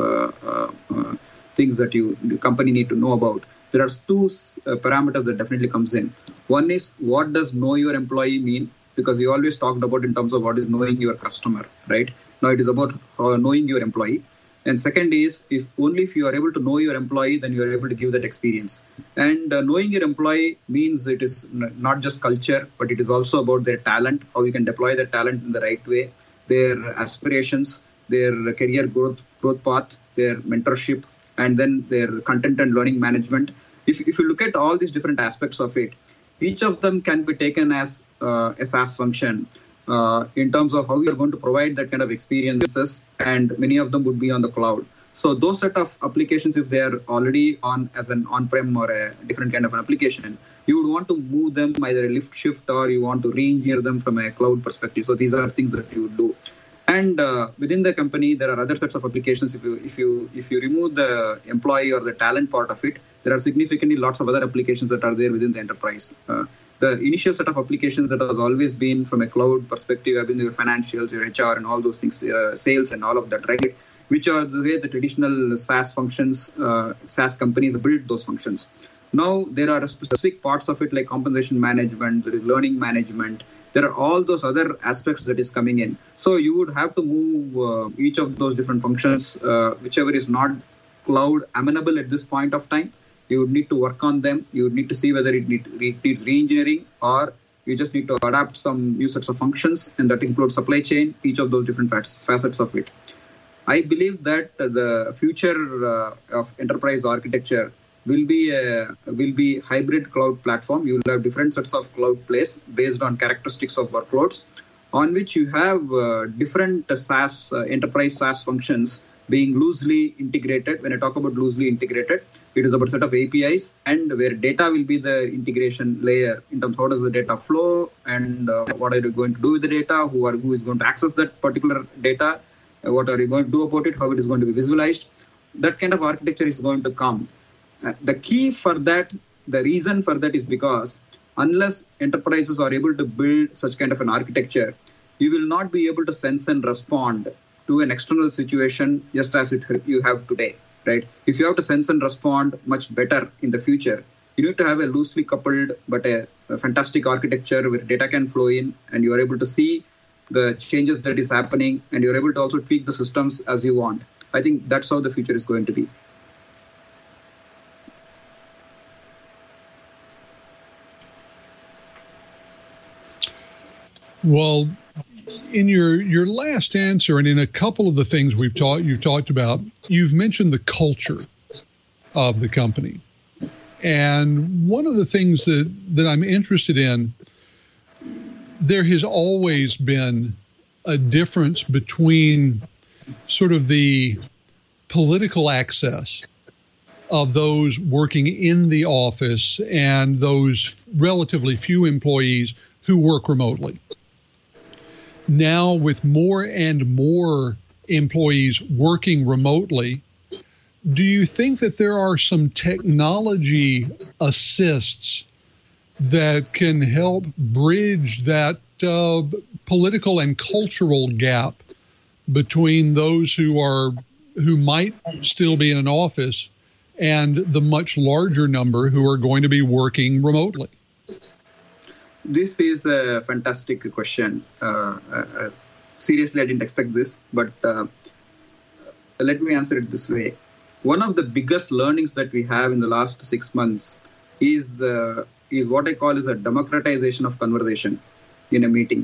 S3: things that the company need to know about. There are two parameters that definitely comes in. One is, what does know your employee mean? Because you always talked about in terms of what is knowing your customer, right? Now it is about knowing your employee. And second is, if you are able to know your employee, then you are able to give that experience. And knowing your employee means it is not just culture, but it is also about their talent, how you can deploy their talent in the right way, their aspirations, their career growth path, their mentorship, and then their content and learning management. If you look at all these different aspects of it, each of them can be taken as a SaaS function. In terms of how we are going to provide that kind of experiences, and many of them would be on the cloud. So those set of applications, if they are already on as an on-prem or a different kind of an application, you would want to move them either a lift shift or you want to re-engineer them from a cloud perspective. So these are things that you would do. And within the company, there are other sets of applications. If you remove the employee or the talent part of it, there are significantly lots of other applications that are there within the enterprise. The initial set of applications that has always been from a cloud perspective have been your financials, your HR, and all those things, sales and all of that, right? Which are the way the traditional SaaS functions, SaaS companies build those functions. Now, there are specific parts of it like compensation management, there is learning management. There are all those other aspects that is coming in. So you would have to move each of those different functions, whichever is not cloud amenable at this point of time. You would need to work on them. You would need to see whether it needs re-engineering, or you just need to adapt some new sets of functions, and that includes supply chain, each of those different facets of it. I believe that the future of enterprise architecture will be hybrid cloud platform. You will have different sets of cloud plays based on characteristics of workloads, on which you have different SaaS enterprise SaaS functions being loosely integrated. When I talk about loosely integrated, it is about a set of APIs, and where data will be the integration layer in terms of how does the data flow, and what are you going to do with the data, who is going to access that particular data, what are you going to do about it, how it is going to be visualized. That kind of architecture is going to come. The key for that, the reason for that is because unless enterprises are able to build such kind of an architecture, you will not be able to sense and respond to an external situation just as you have today, right? If you have to sense and respond much better in the future, you need to have a loosely coupled but a fantastic architecture where data can flow in and you are able to see the changes that is happening and you're able to also tweak the systems as you want. I think that's how the future is going to be.
S5: Well, in your last answer and in a couple of the things you've talked about, you've mentioned the culture of the company. And one of the things that I'm interested in, there has always been a difference between sort of the political access of those working in the office and those relatively few employees who work remotely. Now, with more and more employees working remotely, do you think that there are some technology assists that can help bridge that political and cultural gap between those who might still be in an office and the much larger number who are going to be working remotely?
S3: This is a fantastic question. Seriously, I didn't expect this, but let me answer it this way. One of the biggest learnings that we have in the last 6 months is what I call is a democratization of conversation in a meeting.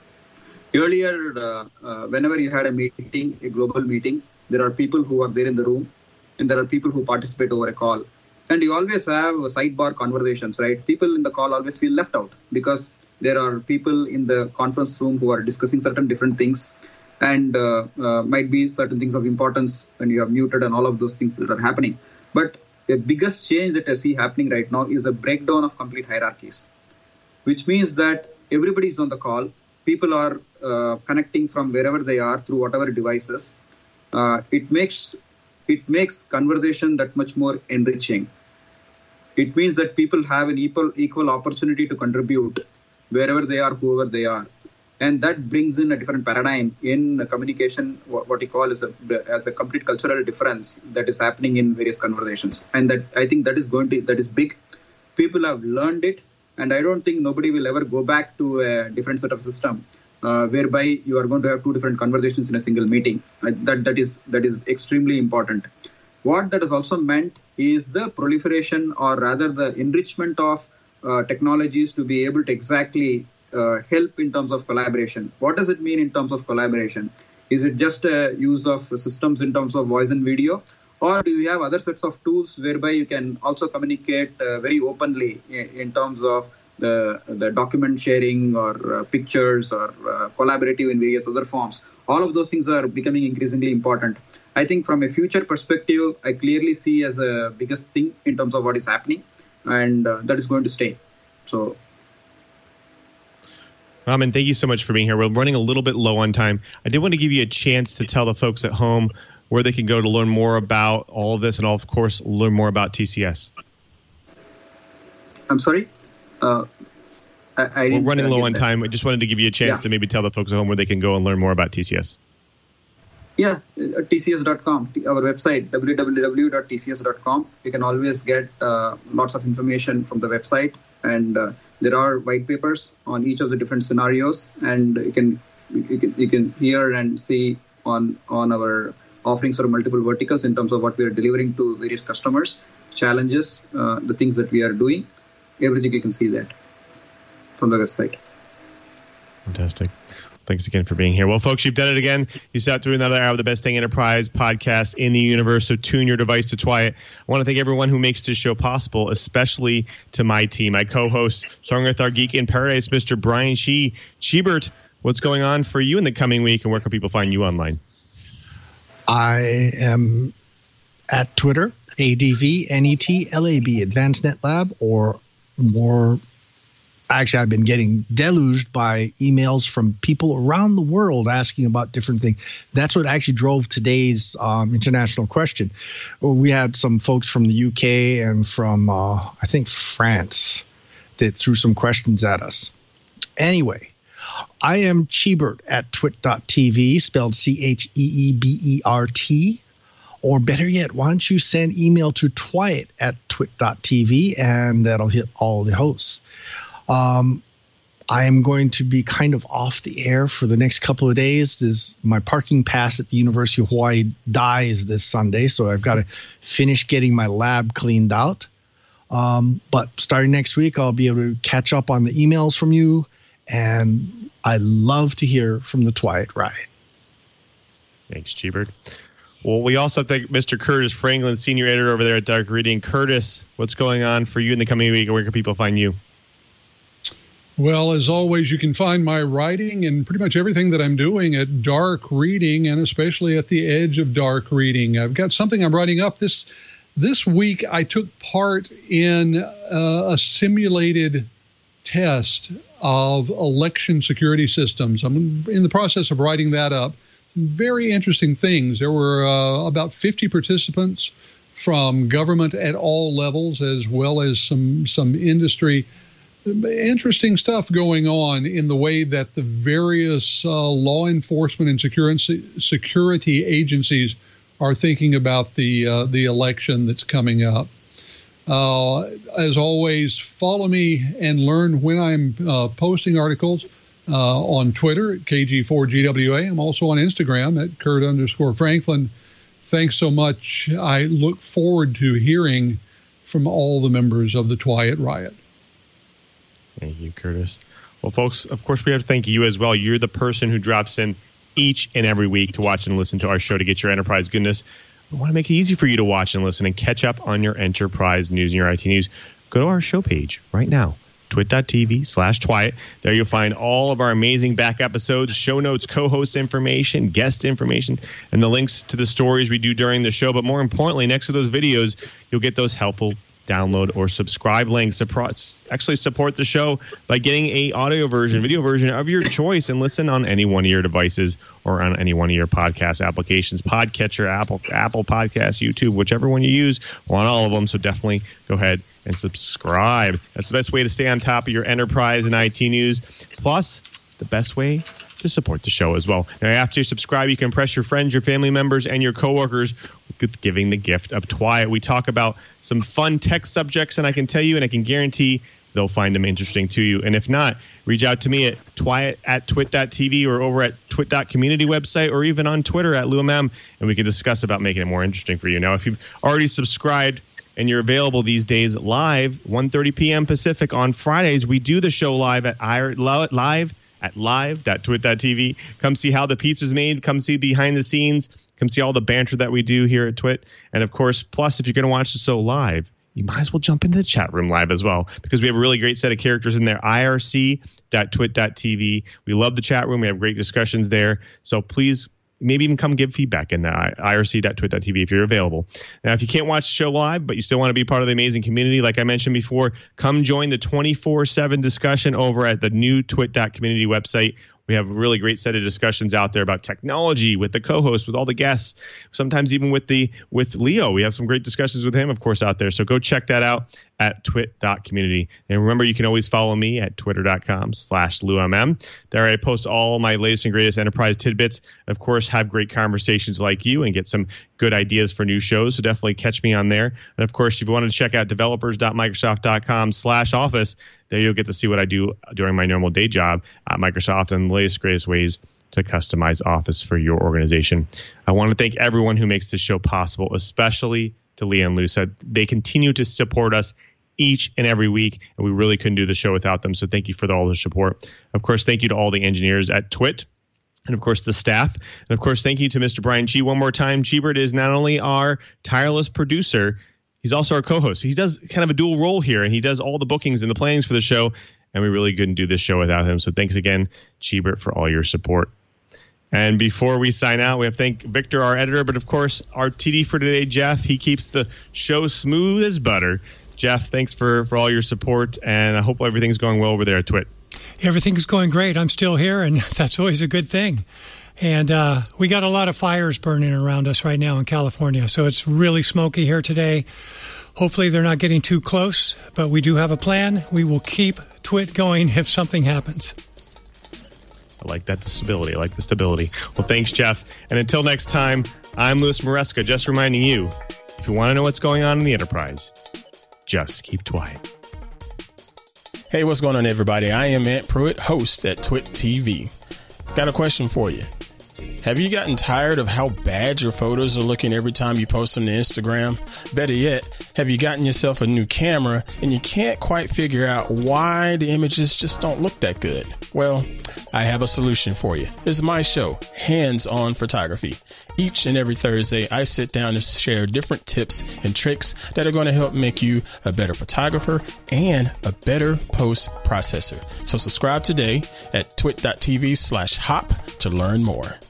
S3: Earlier, whenever you had a meeting, a global meeting, there are people who are there in the room and there are people who participate over a call. And you always have sidebar conversations, right? People in the call always feel left out because there are people in the conference room who are discussing certain different things and might be certain things of importance when you have muted and all of those things that are happening. But the biggest change that I see happening right now is a breakdown of complete hierarchies, which means that everybody is on the call. People are connecting from wherever they are through whatever devices. It makes conversation that much more enriching. It means that people have an equal opportunity to contribute wherever they are, whoever they are. And that brings in a different paradigm in communication, what you call as a complete cultural difference that is happening in various conversations. And that I think that is big. People have learned it. And I don't think nobody will ever go back to a different set of system whereby you are going to have two different conversations in a single meeting. That is extremely important. What that has also meant is the proliferation or rather the enrichment of technologies to be able to exactly help in terms of collaboration. What does it mean in terms of collaboration? Is it just a use of systems in terms of voice and video? Or do you have other sets of tools whereby you can also communicate very openly in terms of the document sharing or pictures or collaborative in various other forms? All of those things are becoming increasingly important. I think from a future perspective, I clearly see as a biggest thing in terms of what is happening, and that is going to stay. So,
S1: Raman, thank you so much for being here. We're running a little bit low on time. I did want to give you a chance to tell the folks at home where they can go to learn more about all of this and, of course, learn more about TCS.
S3: I'm sorry?
S1: We're running low on time. I just wanted to give you a chance to maybe tell the folks at home where they can go and learn more about TCS.
S3: Yeah, tcs.com, our website, www.tcs.com. You can always get lots of information from the website, and there are white papers on each of the different scenarios, and you can hear and see on our offerings for multiple verticals in terms of what we are delivering to various customers, challenges, the things that we are doing. Everything you can see that from the website.
S1: Fantastic. Thanks again for being here. Well, folks, you've done it again. You sat through another hour of the Best Dang Enterprise podcast in the universe, so tune your device to Twiet. I want to thank everyone who makes this show possible, especially to my team, my co-host, Stronger Our Geek in Paradise, Mr. Brian Shee. Sheebert, what's going on for you in the coming week, and where can people find you online?
S4: I am at Twitter, ADVNETLAB, Advanced Net Lab, or more. Actually, I've been getting deluged by emails from people around the world asking about different things. That's what actually drove today's international question. We had some folks from the UK and from, I think, France that threw some questions at us. Anyway, I am Cheebert at twit.tv, spelled CHEEBERT. Or better yet, why don't you send email to Twiet at twit.tv, and that'll hit all the hosts. I am going to be kind of off the air for the next couple of days. My parking pass at the University of Hawaii dies this Sunday, so I've got to finish getting my lab cleaned out. But starting next week, I'll be able to catch up on the emails from you, and I love to hear from the Twiet Riot.
S1: Thanks, Cheebert. Well, we also thank Mr. Curtis Franklin, senior editor over there at Dark Reading. Curtis, what's going on for you in the coming week, and where can people find you?
S5: Well, as always, you can find my writing and pretty much everything that I'm doing at Dark Reading, and especially at the edge of Dark Reading. I've got something I'm writing up this week. I took part in a simulated test of election security systems. I'm in the process of writing that up. Very interesting things. There were about 50 participants from government at all levels, as well as some industry. Interesting stuff going on in the way that the various law enforcement and security agencies are thinking about the election that's coming up. As always, follow me and learn when I'm posting articles on Twitter at KG4GWA. I'm also on Instagram at Kurt_Franklin. Thanks so much. I look forward to hearing from all the members of the Twiet Riot.
S1: Thank you, Curtis. Well, folks, of course, we have to thank you as well. You're the person who drops in each and every week to watch and listen to our show to get your enterprise goodness. We want to make it easy for you to watch and listen and catch up on your enterprise news and your IT news. Go to our show page right now, twit.tv/Twiet. There you'll find all of our amazing back episodes, show notes, co-host information, guest information, and the links to the stories we do during the show. But more importantly, next to those videos, you'll get those helpful download or subscribe links. Actually support the show by getting a audio version, video version of your choice, and listen on any one of your devices or on any one of your podcast applications, Podcatcher, Apple Podcasts, YouTube, whichever one you use. We're on all of them, so definitely go ahead and subscribe. That's the best way to stay on top of your enterprise and IT news. Plus, the best way to support the show as well. Now, after you subscribe, you can impress your friends, your family members, and your coworkers with giving the gift of Twiet. We talk about some fun tech subjects, and I can tell you, and I can guarantee they'll find them interesting to you. And if not, reach out to me at twit.tv or over at twit.community website, or even on Twitter at LouMM, and we can discuss about making it more interesting for you. Now, if you've already subscribed and you're available these days live, 1:30 p.m. Pacific on Fridays, we do the show live at live.twit.tv. Come see how the pizza's made. Come see behind the scenes. Come see all the banter that we do here at Twit. And, of course, plus, if you're going to watch the show live, you might as well jump into the chat room live as well, because we have a really great set of characters in there, irc.twit.tv. We love the chat room. We have great discussions there. So please, maybe even come give feedback in the irc.twit.tv if you're available. Now, if you can't watch the show live, but you still want to be part of the amazing community, like I mentioned before, come join the 24/7 discussion over at the new twit.community website. We have a really great set of discussions out there about technology with the co-hosts, with all the guests, sometimes even with Leo. We have some great discussions with him, of course, out there. So go check that out at twit.community. And remember, you can always follow me at twitter.com/LouMM. There I post all my latest and greatest enterprise tidbits. Of course, have great conversations like you and get some good ideas for new shows. So definitely catch me on there. And of course, if you want to check out developers.microsoft.com/office, there you'll get to see what I do during my normal day job at Microsoft and the latest, greatest ways to customize Office for your organization. I want to thank everyone who makes this show possible, especially to Leah and Lusa. They continue to support us each and every week, and we really couldn't do the show without them. So thank you for all the support. Of course, thank you to all the engineers at Twit, and of course the staff. And of course, thank you to Mr. Brian G. one more time. Cheebert is not only our tireless producer, he's also our co-host. He does kind of a dual role here, and he does all the bookings and the plannings for the show, and we really couldn't do this show without him. So thanks again, Cheebert, for all your support. And before we sign out, we have to thank Victor, our editor, but of course, our TD for today, Jeff. He keeps the show smooth as butter. Jeff, thanks for all your support, and I hope everything's going well over there at Twit.
S6: Everything's going great. I'm still here, and that's always a good thing. And we got a lot of fires burning around us right now in California, so it's really smoky here today. Hopefully they're not getting too close, but we do have a plan. We will keep Twit going if something happens.
S1: I like that stability. I like the stability. Well, thanks, Jeff. And until next time, I'm Louis Maresca, just reminding you, if you want to know what's going on in the enterprise, just keep quiet.
S7: Hey, what's going on, everybody? I am Ant Pruitt, host at Twit TV. Got a question for you. Have you gotten tired of how bad your photos are looking every time you post them to Instagram? Better yet, have you gotten yourself a new camera and you can't quite figure out why the images just don't look that good? Well, I have a solution for you. This is my show, Hands On Photography. Each and every Thursday, I sit down and share different tips and tricks that are going to help make you a better photographer and a better post processor. So subscribe today at twit.tv/hop to learn more.